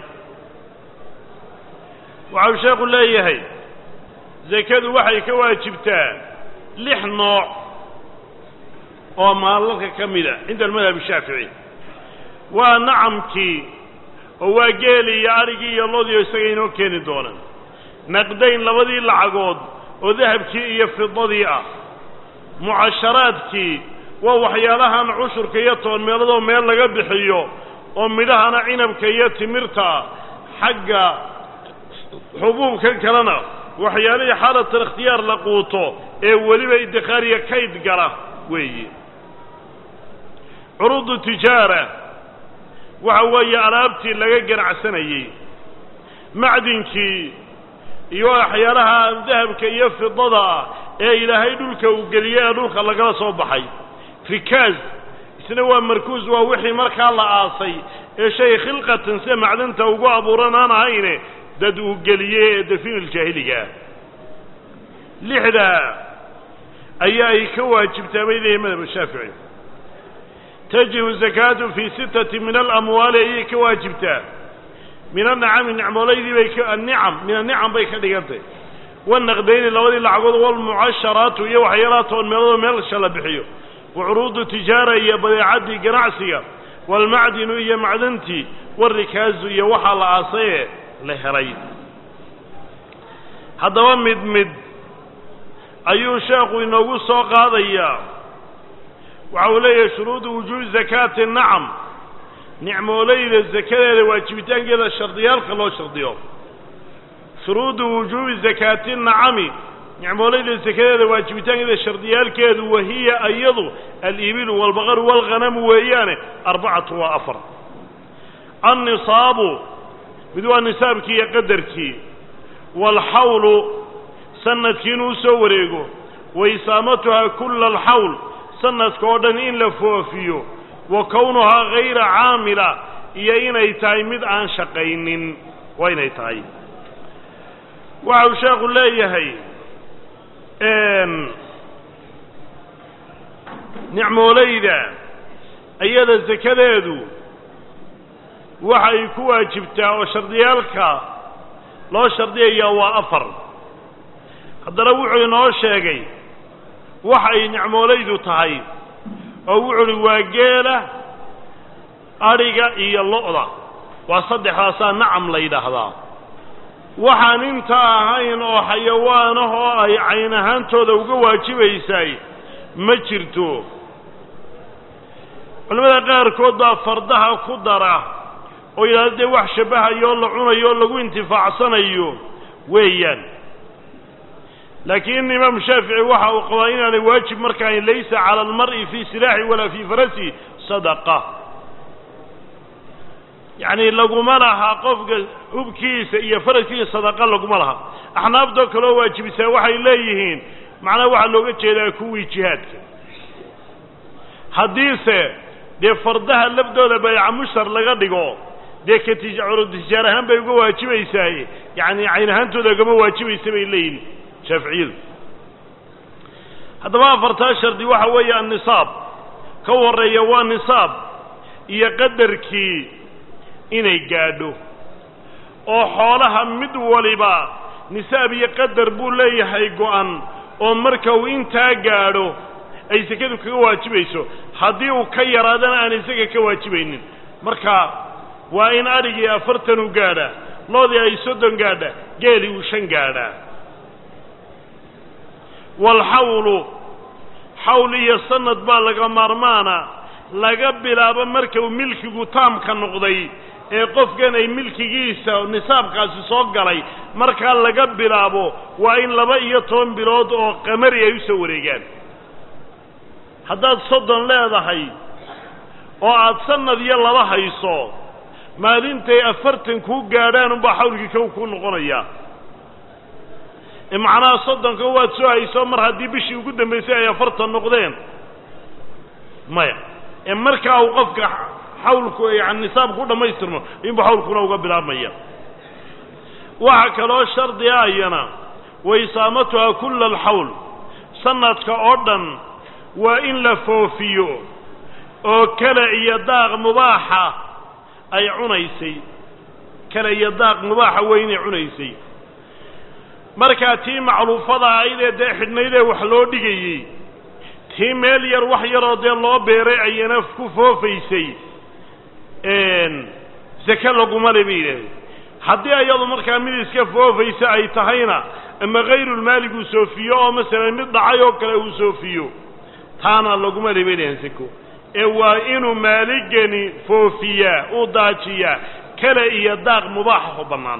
waxau sheekhu leeyahay zakadu waxay ka waajibtaa 6 nooc oo maalalka ka mida cinda almadhab shaafici waa nacamkii oo waa geeli iyo arigii iyo loodiyo isaga inoo keeni doonaan naqdayn labadii lacagood oo dahabkii iyo fidadii ah mucasharaadkii waa waxyaalahan cushurka iyo 10 meeloodoo meel laga bixiyo oo midhahana cinabka iyo timirta xagga xubuubkan kalena waxyaalihii xaalatal ikhtiyaar la quuto ee weliba idikhaariya kayd gala weeye curuudu tijaara waxa weeye alaabtii laga ganacsanayey macdinkii iyo waxyaalaha dahabka iyo fidada ee ilaahay dhulka uu geliyey ee dhulka lagala soo baxay rikaaz isna waa markuus waa wixii markaa la aasay ee shay khilqatan sida macdanta ugu abuuran aan ahayne dad uu geliyey ee dafiinul jaahiliga 6 ayaa ay ka waajibtaa bay leeyihiin madhab shaafici tajibu zakaatu fii 6 min alamwaali ayay ka waajibtaa min annacami nicmooleydii bay min annicam bay ka dhigantay wanaqdayni labadii lacagood waalmucasharaatu iyo waxyaalaha 10 meeloodoo meelsha la bixiyo wacuruudu tijaara iyo badeecadii ganacsiga waalmacdinu iyo macdantii waalrikaazu iyo waxaa la aasayee la helay haddaba mid ayuu sheekhu inoogu soo qaadayaa waxa uu leeyahay shuruudu wujuubi zakaati nacam nicmoolayda zakadeeda waajibitaankeeda shardiyaalka loo shardiyo shuruudu wujuubi zakaati nacami nicmoolayda zakadeeda waajibitaankeeda shardiyaalkeedu wahiya iyadu alibilu waalbaqaru waalghanamu weeyaane 4 waa 4 annisaabu mid waa nisaabkii iyo qadarkii waalxawlu sanadkii inuu soo wareego waisaamatuhaa kulla alxawl sanadka oo dhan in la foofiyo wa kownuhaa hayra caamila iyo inay tahay mid aan shaqaynin waa inay tahay waxa uu sheekhu leeyahay nicmoolayda ayada sakadeedu waxay ku waajibtaa oo shardiyaalka loo shardiyayaa waa 4 haddana wuxuu inoo sheegay waxay nicmoolaydu tahay oo wuxuu waa geela ariga iyo lo'da waa saddexdaas nacam la yiraahdaa waxaan inta ahayn oo xayawaan ah oo ay cayn ahaantooda uga waajibaysay ma jirto culimada qaarkood baa fardaha ku dara oo yiraahdo wax shabahayo la cunayo lagu intifaacsanayo weeyaan laakiin imaam Shaafici waxa uu qabaa inaan waajib markaa in laysa cala al-mar'i fi silaahi wala fi farasi sadaqa يعني لقوما لها قفق أبكيس إيا فرسي صدقاء لقوما لها احنا أبدو كلو واجب ساوحي إليهين معنا واحد لو قلت إلى كوي جهادك حديثة دي فردها اللبدو لبيع مشتر لغدقو دي كتجعر التجارة هم بيقوا واجب يساي يعني عينهان تو لقوما واجب يساي إليهين شافعيل هذا ما فرتاشر دي واحد ويا النصاب كور ريوان نصاب يقدر كي inay gaadho oo xoolaha mid waliba nisaab iyo qadar buu leeyahay go'an oo marka uu inta gaadho ay sakadu kaga waajibayso hadii uu ka yaraadana aan isaga ka waajibaynin marka waa in arigii 40 u gaadha loodii ay 30 gaadha geeli uu 5 gaadha wal hawli sanad baa laga maarmaana laga bilaabo marka uu milkigu taamka noqday ee qofkan ay milkigiisa nisaabkaasi soo galay marka laga bilaabo waa in 12 bilood oo qamari ay u soo wareegaan haddaad 30 leedahay oo aad sanad iyo 2 hayso maalintay 40 ku gaadhaan u baxawlkii ku noqonaya macnaa 30 ka waad soo hayso mar haddii bishii ugu dambeysay ay 40 noqdeen maya marka uu qofka حولكو يعني نصاب كله ما يسترمه ينبو حولكونا وقبل مية وحكا شرط آينا وإصامتها كل الحول سنتك أردن وإن لفوفيو أو كلا يداغ مباحة أي عنيسي كلا يداغ مباحة وين عنيسي مركاتي معروفة إذا داحدنا إذا وحلو ديجي تي ميلير وحي رضي الله بيري أينا فوفيسي زكاة لقوما لبيله حدي أيضا مركا من إسكافه فيسا أي تهينا أما غير المالك وسوفيو مثلا مدعيو كلا وسوفيو تانا لقوما لبيله انسكو إوا إنو مالكني فوفيا وداتيا كلا إياداق مباحة بنان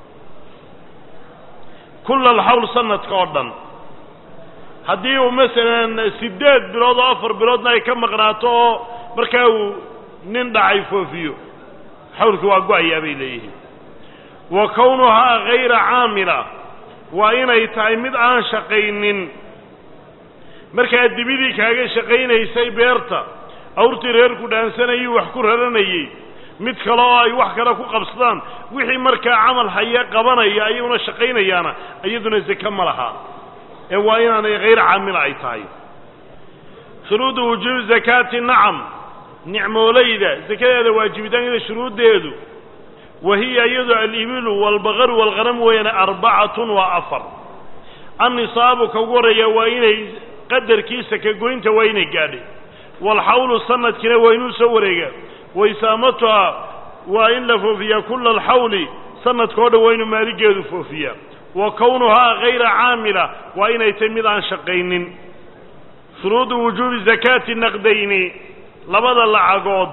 كل الحول سنة كوردن حديو مثلا 8 بلاد 4 بلادنا كم مقناطو مركاو نندعي فوفيو حولك واقوى بيليه وكونها غير عاملة وإن يتعمد عن شقين مركا الدبيدي كاقا شقين يساي بيرتا أورتي ريركو دانسانا يوحكور هراني مد كلا يوحكا لكو قبصدان وحي مركا عمل حيا قبانا أيونا شقين أيانا أيضنا زكاملها وإن غير عاملة يتعي شروط وجوب زكاة النعم نعموليدا زكاة واجبتان إلى شروط ديدو وهي يدع الإبل والبغر والغنم وين 4 وأفر النصاب كوريا وين قدر كيسك قوينت وين قادي والحول سنة كنا وين سوريا وإسامتها وإن لفوفيا كل الحول سنة كوريا وين مالك يدفوفيا وكونها غير عاملة وإن يتمد عن شقين شروط وجوب زكاة النقدين لبدا العقود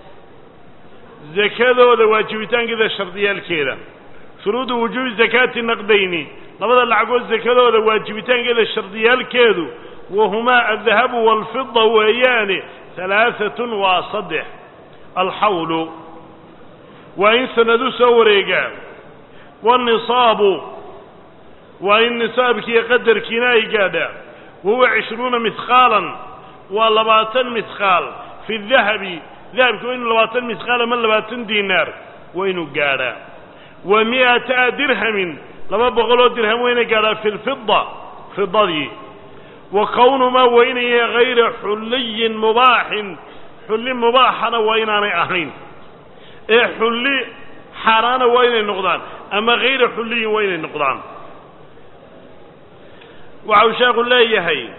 زكاة واجبتان كذا شرطيال كذا شروط وجوب زكاة النقدين لبدا العقود زكاة واجبتان كذا شرطيال كذا وهما الذهب والفضة وهيان 3 وصدح الحول وإن سندو سوريقا والنصاب وإن نصابك يقدر كناي قادا وهو 20 مثقالا و20 مثقال في الذهب ذهب كوين 20 مثقال من 20 دينار وينو قادا و100 درهم لما بغلو درهم وين قادا في الفضة فضة دي وكون ما وينه غير حلي مباح حلي مباحنا ويناني أهين حلي حرام وين النقدان أما غير حلي وين النقدان وعوشاق الله يهي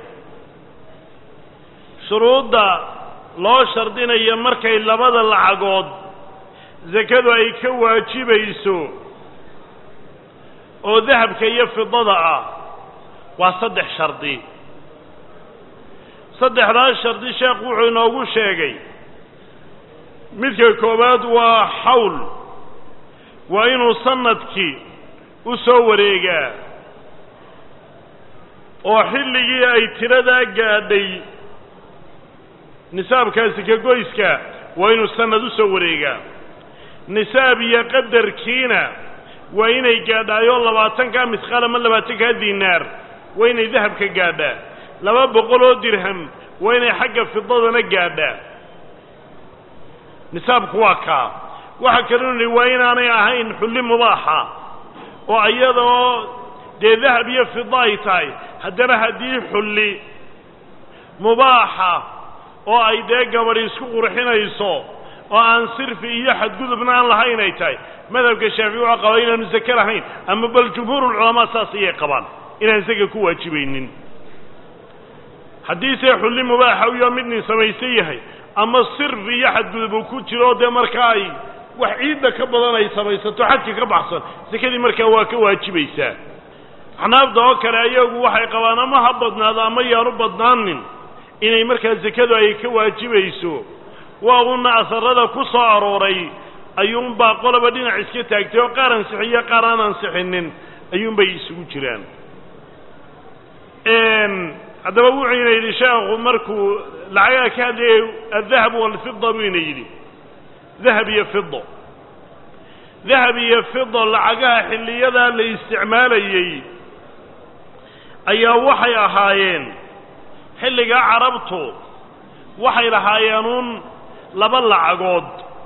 شروط loo shardinayo markay labada lacagood zakadu ay ka waajibayso oo dahabka iyo fidada ah waa saddex shardi saddexdaas shardi sheekhu wuxuu inoogu sheegay midka koobaad waa hawl waa inuu sanadkii u soo wareegaa oo xilligii ay tirada gaadhay nisaabkaasi ka goyska waa inuu sanad u soo wareegaa nisaab iyo qadarkiina waa inay gaadhaayo 20 misqaal ama 20 diinaar waa inay dahabka gaadhaa 200 oo dirham waa inay xagga fidadana gaadhaa nisaabku waa ka waxa kale waa inaanay ahayn xulli mubaaxa oo ayadoo dahab iyo fida ay tahay haddana hadii xulli mubaaxa oo ay gabadhi isku qurxinayso oo aan sirfi iyo xadgudubna aan lahayn ay tahay madhabka Shaafici waxa qaba inaan zaka lahayn ama bal jumhuurul ulama saasiyay qabaan inaan zaka ku waajibaynin hadii say xulli mubaaxa iyo midni samaysay yahay ama sirfi iyo xadgudub ku jiro marka ay wax ciida ka badan ay samaysato xadki ka baxsan zakadii marka waa ka waajibaysaa xanaabda oo kale ayagu waxay qabaan ama ha badnaado ama yaanu badnaanin inay markaa zakadu ay ka waajibayso waa una asarada ku soo arooray ayuun baa qolaba dhinac iska taagtay oo qaran saxiya qaran aan saxinin ayuun bay isugu jiraan hadaba wuxuu yiri sheekhu markuu lacaga ka hadlay الذهب والفضة وينيدي ذهب يا فضة ذهب يا فضة لعقها حليدا لاستعمالي أي وحي أهايين حلقا عربته وحي لهايانون لبلع عقود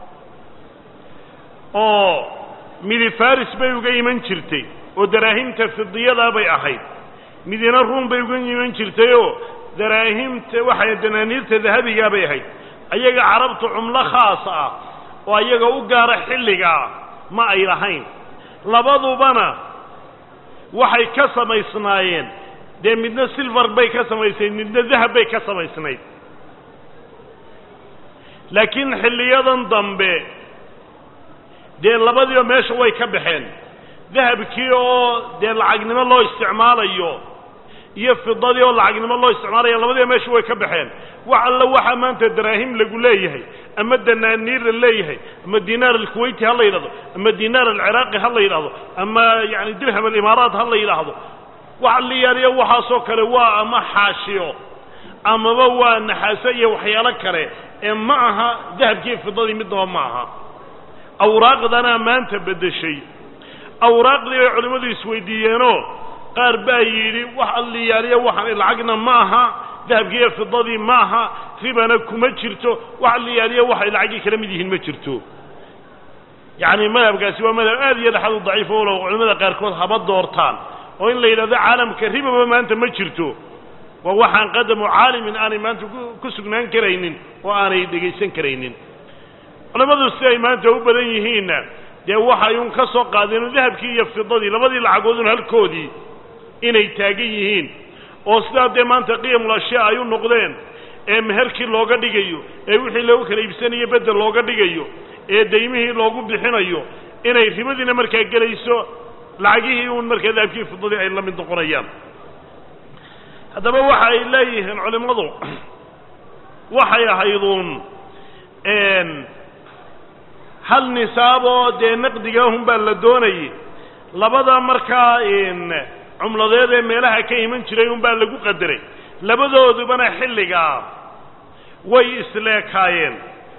ميدي فارس بيوغي من شرتي ودراهمت في الضيادة بي أحيد ميدينا الروم بيوغي من شرتيو دراهمت وحي دنانيرت ذهبي بي أحيد أيها عربت عملة خاصة وأيها أقار حلقا ما أي لهين لبضوا بنا وحي كسم يصنايين دي مدنا سيلفر باي كسم يصنايين مدنا ذهب باي كسم يصنايين لكن حليادا ضمبي دي لبضوا ماشي واي كبحين ذهب كيو دي العقنم الله استعمال ايو يفضل يو العقنم الله استعمال ايو لبضوا ماشي واي كبحين وعلى وحا ما انت دراهم لقوليه اما الدنانير الليه اما الدينار الكويتي هلا يلاحظوا اما الدينار العراقي هلا يلاحظوا اما يعني درهم الامارات هلا يلاحظوا وعلى ياري وحا سوكله اما حاشيو اما هو نحاسيه وحياله كره معها ذهب كيف فضلي مدها معها اوراق دنا ما انت بدشي اوراق دي علماء السويديينو قار بايري وحلي ياري وحن العقنا معها ذهب كيف فضلي معها ربنا كما جرتو وحلي ياري وحي العقي كلاميدين ما جرتو يعني ما يبقى سوى ما هذه الحد ضعيف ولو علماء قاركود هبط دورتان وإن لا إذا عالم كريم ما أنت ما جرتو ووحن قدم عالم أنا ما أنت كسرنا كرينين وأنا يدقيسن كرينين علماء السيد ما أنت هو بديهين ده وحى ينكسر قادين ذهب كي يفضلي لبدي العقودون هالكودي إن يتاجيهين أصلا ده ما أنت قيم الأشياء يون نقدين مهركي لوجا دقيو وحي لو كان يبسني يبدل لوجا دقيو دايمه لوجو بحنايو إن في مدينة مركز جليسو لعجيه يون مركز ذهب كي يفضلي إلا من دقريان هذا ما وحى إليه العلماء وحي أيضون إن هل نسابه ده نقديهم بلدوني لبدا مركا إن عملة ذي ملها كي من شريهم بلقو قدري لبدا ذبنا حلقا ويسلاكاين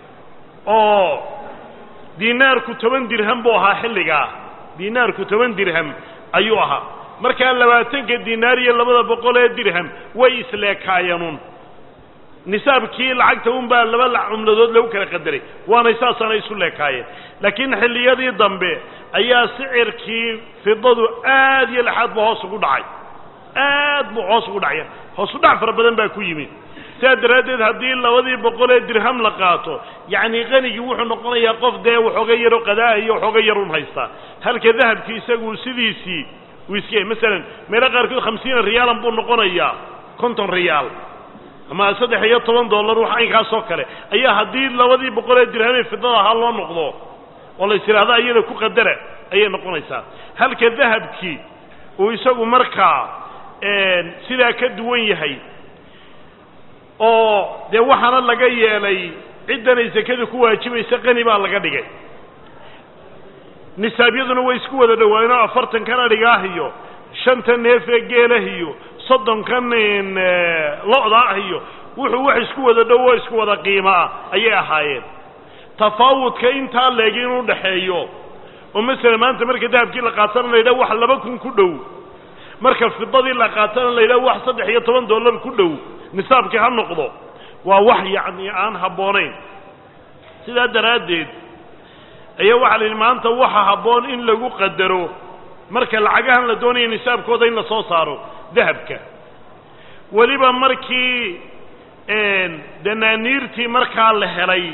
دينار كتبن درهم بوها حلقا دينار كتبن درهم أيوها marka labaatanka diinaar iyo labada boqol ee dirham way isleekaayeen nisaabkii lacagta baa laba cumladood lagu kala qadaray waana isaasana isu leekaayeen laakiin xilliyadii dambe ayaa sicirkii fidadu aad iyo laxad hoos ugu dhacay aad buu hoos ugu dhacaya hoos u dhac fara badan baa ku yimid sidaa daraaddeed haddii 200 dirham la qaato yacni qanigii wuxuu noqonayaa qof dee waxooga yaro qadaa iyo waxooga yarun haysta halka dahabkii isagu sidiisii uu iska masalan meelo qaarkood 50 riyaalan buu noqonayaa 50 riyaal ama $13 wax aynkaas oo kale ayaa haddii 200 dirham ee fidada ahaa loo noqdo oo la isiraahdo iyada ku qadara ayay noqonaysaa halka dahabkii uu isagu markaa sidaa ka duwan yahay oo dee waxaana laga yeelay ciddanay sakada ku waajibaysa qani baa laga dhigay nisaabyaduna way isku wada dhawaanoo 40 kan adhigaah iyo 5 neef ee geelah iyo 30 kan lo'da ah iyo wuxuu wax isku wada dhawo isku wada qiimo ah ayay ahaayeen tafaawudka intaa leegin u dhaxeeyo oo mesela maanta marka dahabkii la qaatanayna wax 2,000 ku dhow marka fidadii la qaatanayna wax $13 ku dhow nisaabkii ha noqdo waa wax yacni aan habboonayn sidaa daraaddeed ayaa waxa la maanta waxa habboon in lagu qadaro marka lacagahan la doonayo nisaabkooda in la soo saaro dahabka waliba markii danaaniirtii markaa la helay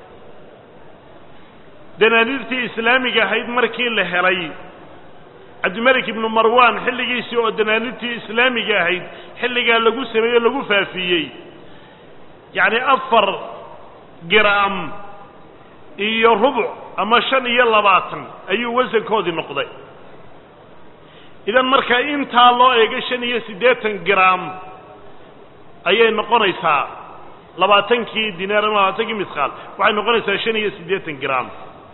danaaniirtii islaamiga ahayd markii la helay cabdimalik ibnu marwan xilligiisii oo danaaniirtii islaamiga ahayd xilligaa lagu sameeyey lagu faafiyey yacni 4 gram iyo rubuc ama 25 ayuu wasankoodii noqday idan marka intaa loo eego 85 gram ayay noqonaysaa 20 dinar ama 20 misqaal waxay noqonaysaa 85 gram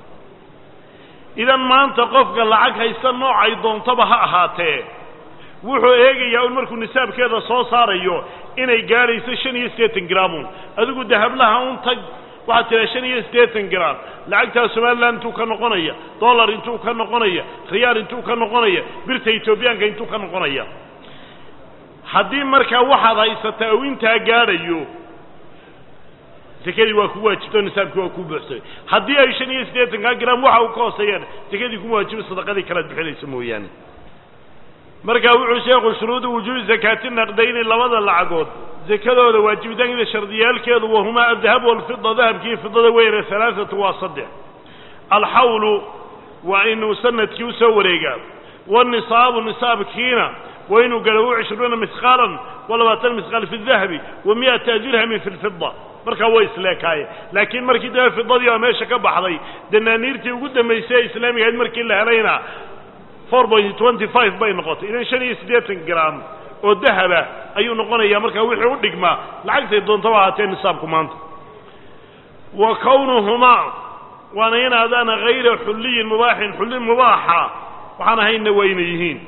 idan maanta qofka lacag haysta noocay doontaba ha ahaatee wuxuu eegayaa in markuu nisaabkeeda soo saarayo inay gaarayso 85 gram adigu dahablaha un tag waxa tira 85 gram lacagta Soomaaliland intuu ka noqonaya dollar intuu ka noqonaya riyaal intuu ka noqonaya birta Ethioopianka intuu ka noqonaya haddii markaa waxaad haysataa uu intaa gaarayo zakadii waa ku waajibto nisaabkii waa ku buuxsay haddii ay 85 gram waxa uu ka hooseeyaan zakadii kuma waajibo sadaqadii kala bixinaysa mooyaane marka wuxuu sheekhu shuruudu wujuub zakati naqdayn labada lacagood zakadooda waajibitaanka shardiyaalkeedu wahuma adhab wal fidda dahabkii fiddada weeyre 3 waa 3 alhawl wa inuu sanadkii u soo wareega والنصاب نصاب كينا وإنه قالوا 20 مثقالا و20 مثقال في الذهب و100 درهم في الفضة marka way isleekaay laakiin markii daa fidadii meesha ka baxday danaaniirtii ugu dambeysay islaamiga markii la helayna 4.25 bay noqotay in 85 gram oo dahaba ayuu noqonayaa marka wixii u dhigma lacagtay doonto waatay nisaabku maanta wa kawnuhuma wa inaadana ghayra hulli mubaha waxaan hayna weynayihiin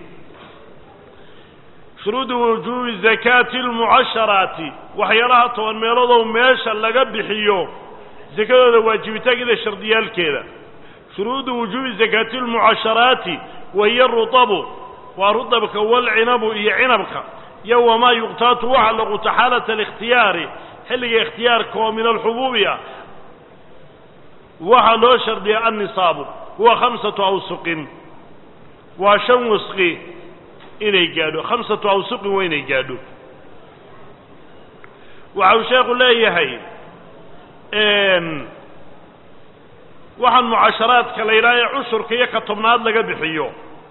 شروط وجوب زكاة المعشرات وحيالها طوال ميلوضو ميشا لغا بحيو زكاة واجبتا كده شرطيال كده شروط وجوب زكاة المعشرات وهي الرطب ورطبك والعنب هي عنبك يو ما يقتات وعلق حالة الاختيار حلق اختيارك ومن الحبوبية وحلو شرطي النصاب هو 5 أوسق وشن وسقي inay gaadho 5 awsuq weynay gaadho waxa sheekhu leeyahay waxaan muasharaadka la ilaahay cushurka iyo ka tobnaad laga bixiyo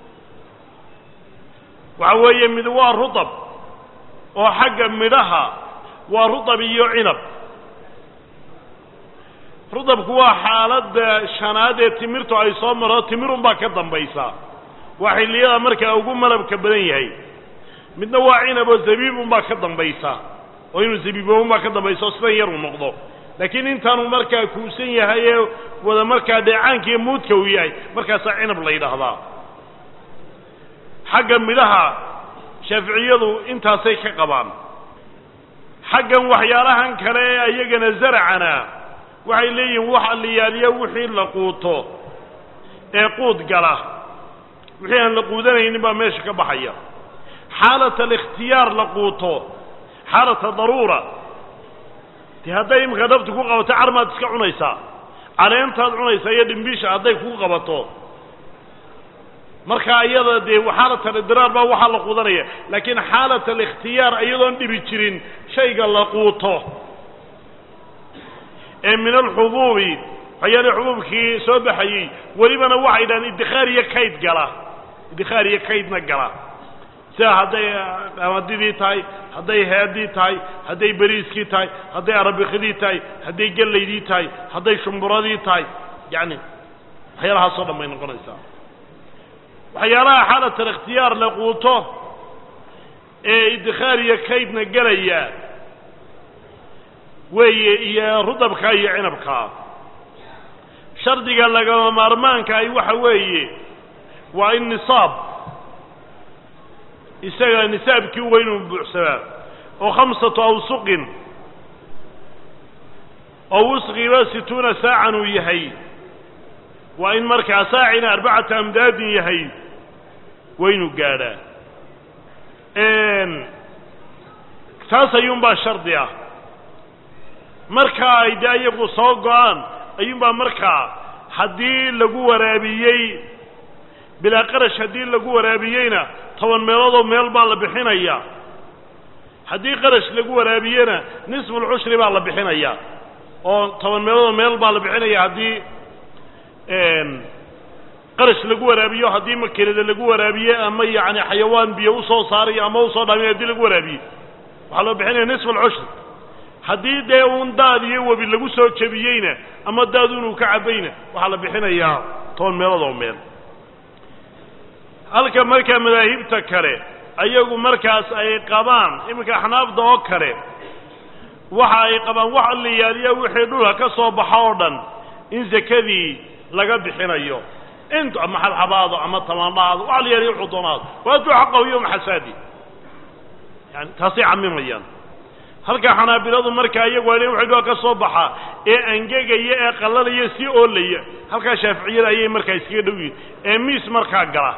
waxa weeye mid waa rutab oo xagga midhaha waa rutab iyo cinab rutabku waa xaalada shanaad ee timirtu ay soo maro timirun baa ka dambaysa وحليا مركا ugu malabka badan yahay midna waa cinabo zabiib baa ka dambaysa oo inuu zabiib baa ka dambaysa sidan yar uu noqdo laakiin intaanu markaa kuusan yahay wada markaa deecaankii muudka uu yahay markaas cinab la yiraahdaa xagga midhaha shaafiiciyadu intaasay ka qabaan xaggan waxyaalahan kale ayagana zarcana waxay leeyihiin waxa la yaaliyo wixii la quuto ee quud gala وحين لقودنا ينبى ماشي كبحية حالة الاختيار لقوته حالة ضرورة تهدي مخدف تكون قوة عرما تسكعون يسا على أنت هذون يسا يدم بيش هدي كون قوته marka iyada dee xaalata idraar baa waxa la qudanaya laakiin xaalata ikhtiyaar iyadoon dhibi jirin shayga la quuto ee min al-hububi ayana xububkii soo baxayay walibana waxay dhaan idkhaariya kayd gala idkhaariya kaydna gala saa haday amadii tahay haday heedii tahay haday bariiskii tahay haday arabikhdii tahay haday galeydii tahay haday shumburadii tahay yani waxyaalaha soo dhamay noqonaysa waxyaalaha xaalata ikhtiyaar la quuto ee idkhaariya kaydna galaya weeye iyo rudabka iyo cinabka shardiga laga maarmaanka ay waxa weeye waa in nisaab isaga nisaabkii weynu buuxsana oo 5 awsuqin oo wusqiba 60 saacan uu yahay waa in markaa saacina 4 amdaad yahay weynu gaadha taas ayuun baa shardi ah marka ay daayagu soo go'aan ayuun baa markaa haddii lagu waraabiyey bilaa qarash haddii lagu waraabiyeyna 10 meeloodoo meel baa la bixinaya haddii qarash lagu waraabiyena nisful ushri baa la bixinaya oo 10 meeloodoo meel baa la bixinaya haddii qarash lagu waraabiyo haddii makiinada lagu waraabiye ama yaani xayawaan biyo u soo saaray ama u soo dhaamay haddii lagu waraabiyo waxa loo bixinaya nisful ushri haddii dee uun daad iyo webi lagu soo jabiyeyna ama daad uu ka cabayna waxa la bixinayaa 10 meeloodoo meel halka marka madaahibta kale ayagu markaas ay qabaan imika xanaafda oo kale waxa ay qabaan wax la yaaliyo wixii dhulka ka soo baxo oo dhan in zakadii laga bixinayo inta maxal xabaado ama tamaanaado wax la yaaliyo xudunaad waadu xaqo iyo maxasadi yani taasi camimayaan halka xanaabiladu marka ayagu ay wixii dhulka ka soo baxa ee angegaya ee qalalaya si oolaya halka shaafiiciyada ayay markaa iskaga dhawiyeen ee miis markaa gala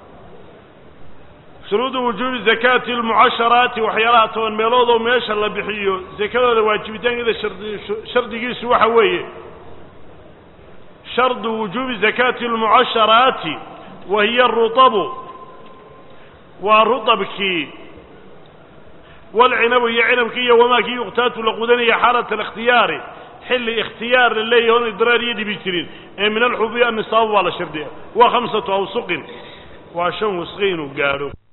شروط وجوب زكاة المعشرات وحيالها طوان ميلوضو ميشا الله بحيو زكاة الواجبتان إذا شرط جيس وحوية شرط وجوب زكاة المعشرات وهي الرطب والرطبك والعنب هي عنبكية وما كي يقتات لقودانية حالة الاختيار حل اختيار للي هون إدرار يدي بيكترين من الحبية النصاب ولا شردية و5 أوسق وعشان وسقين وقالوا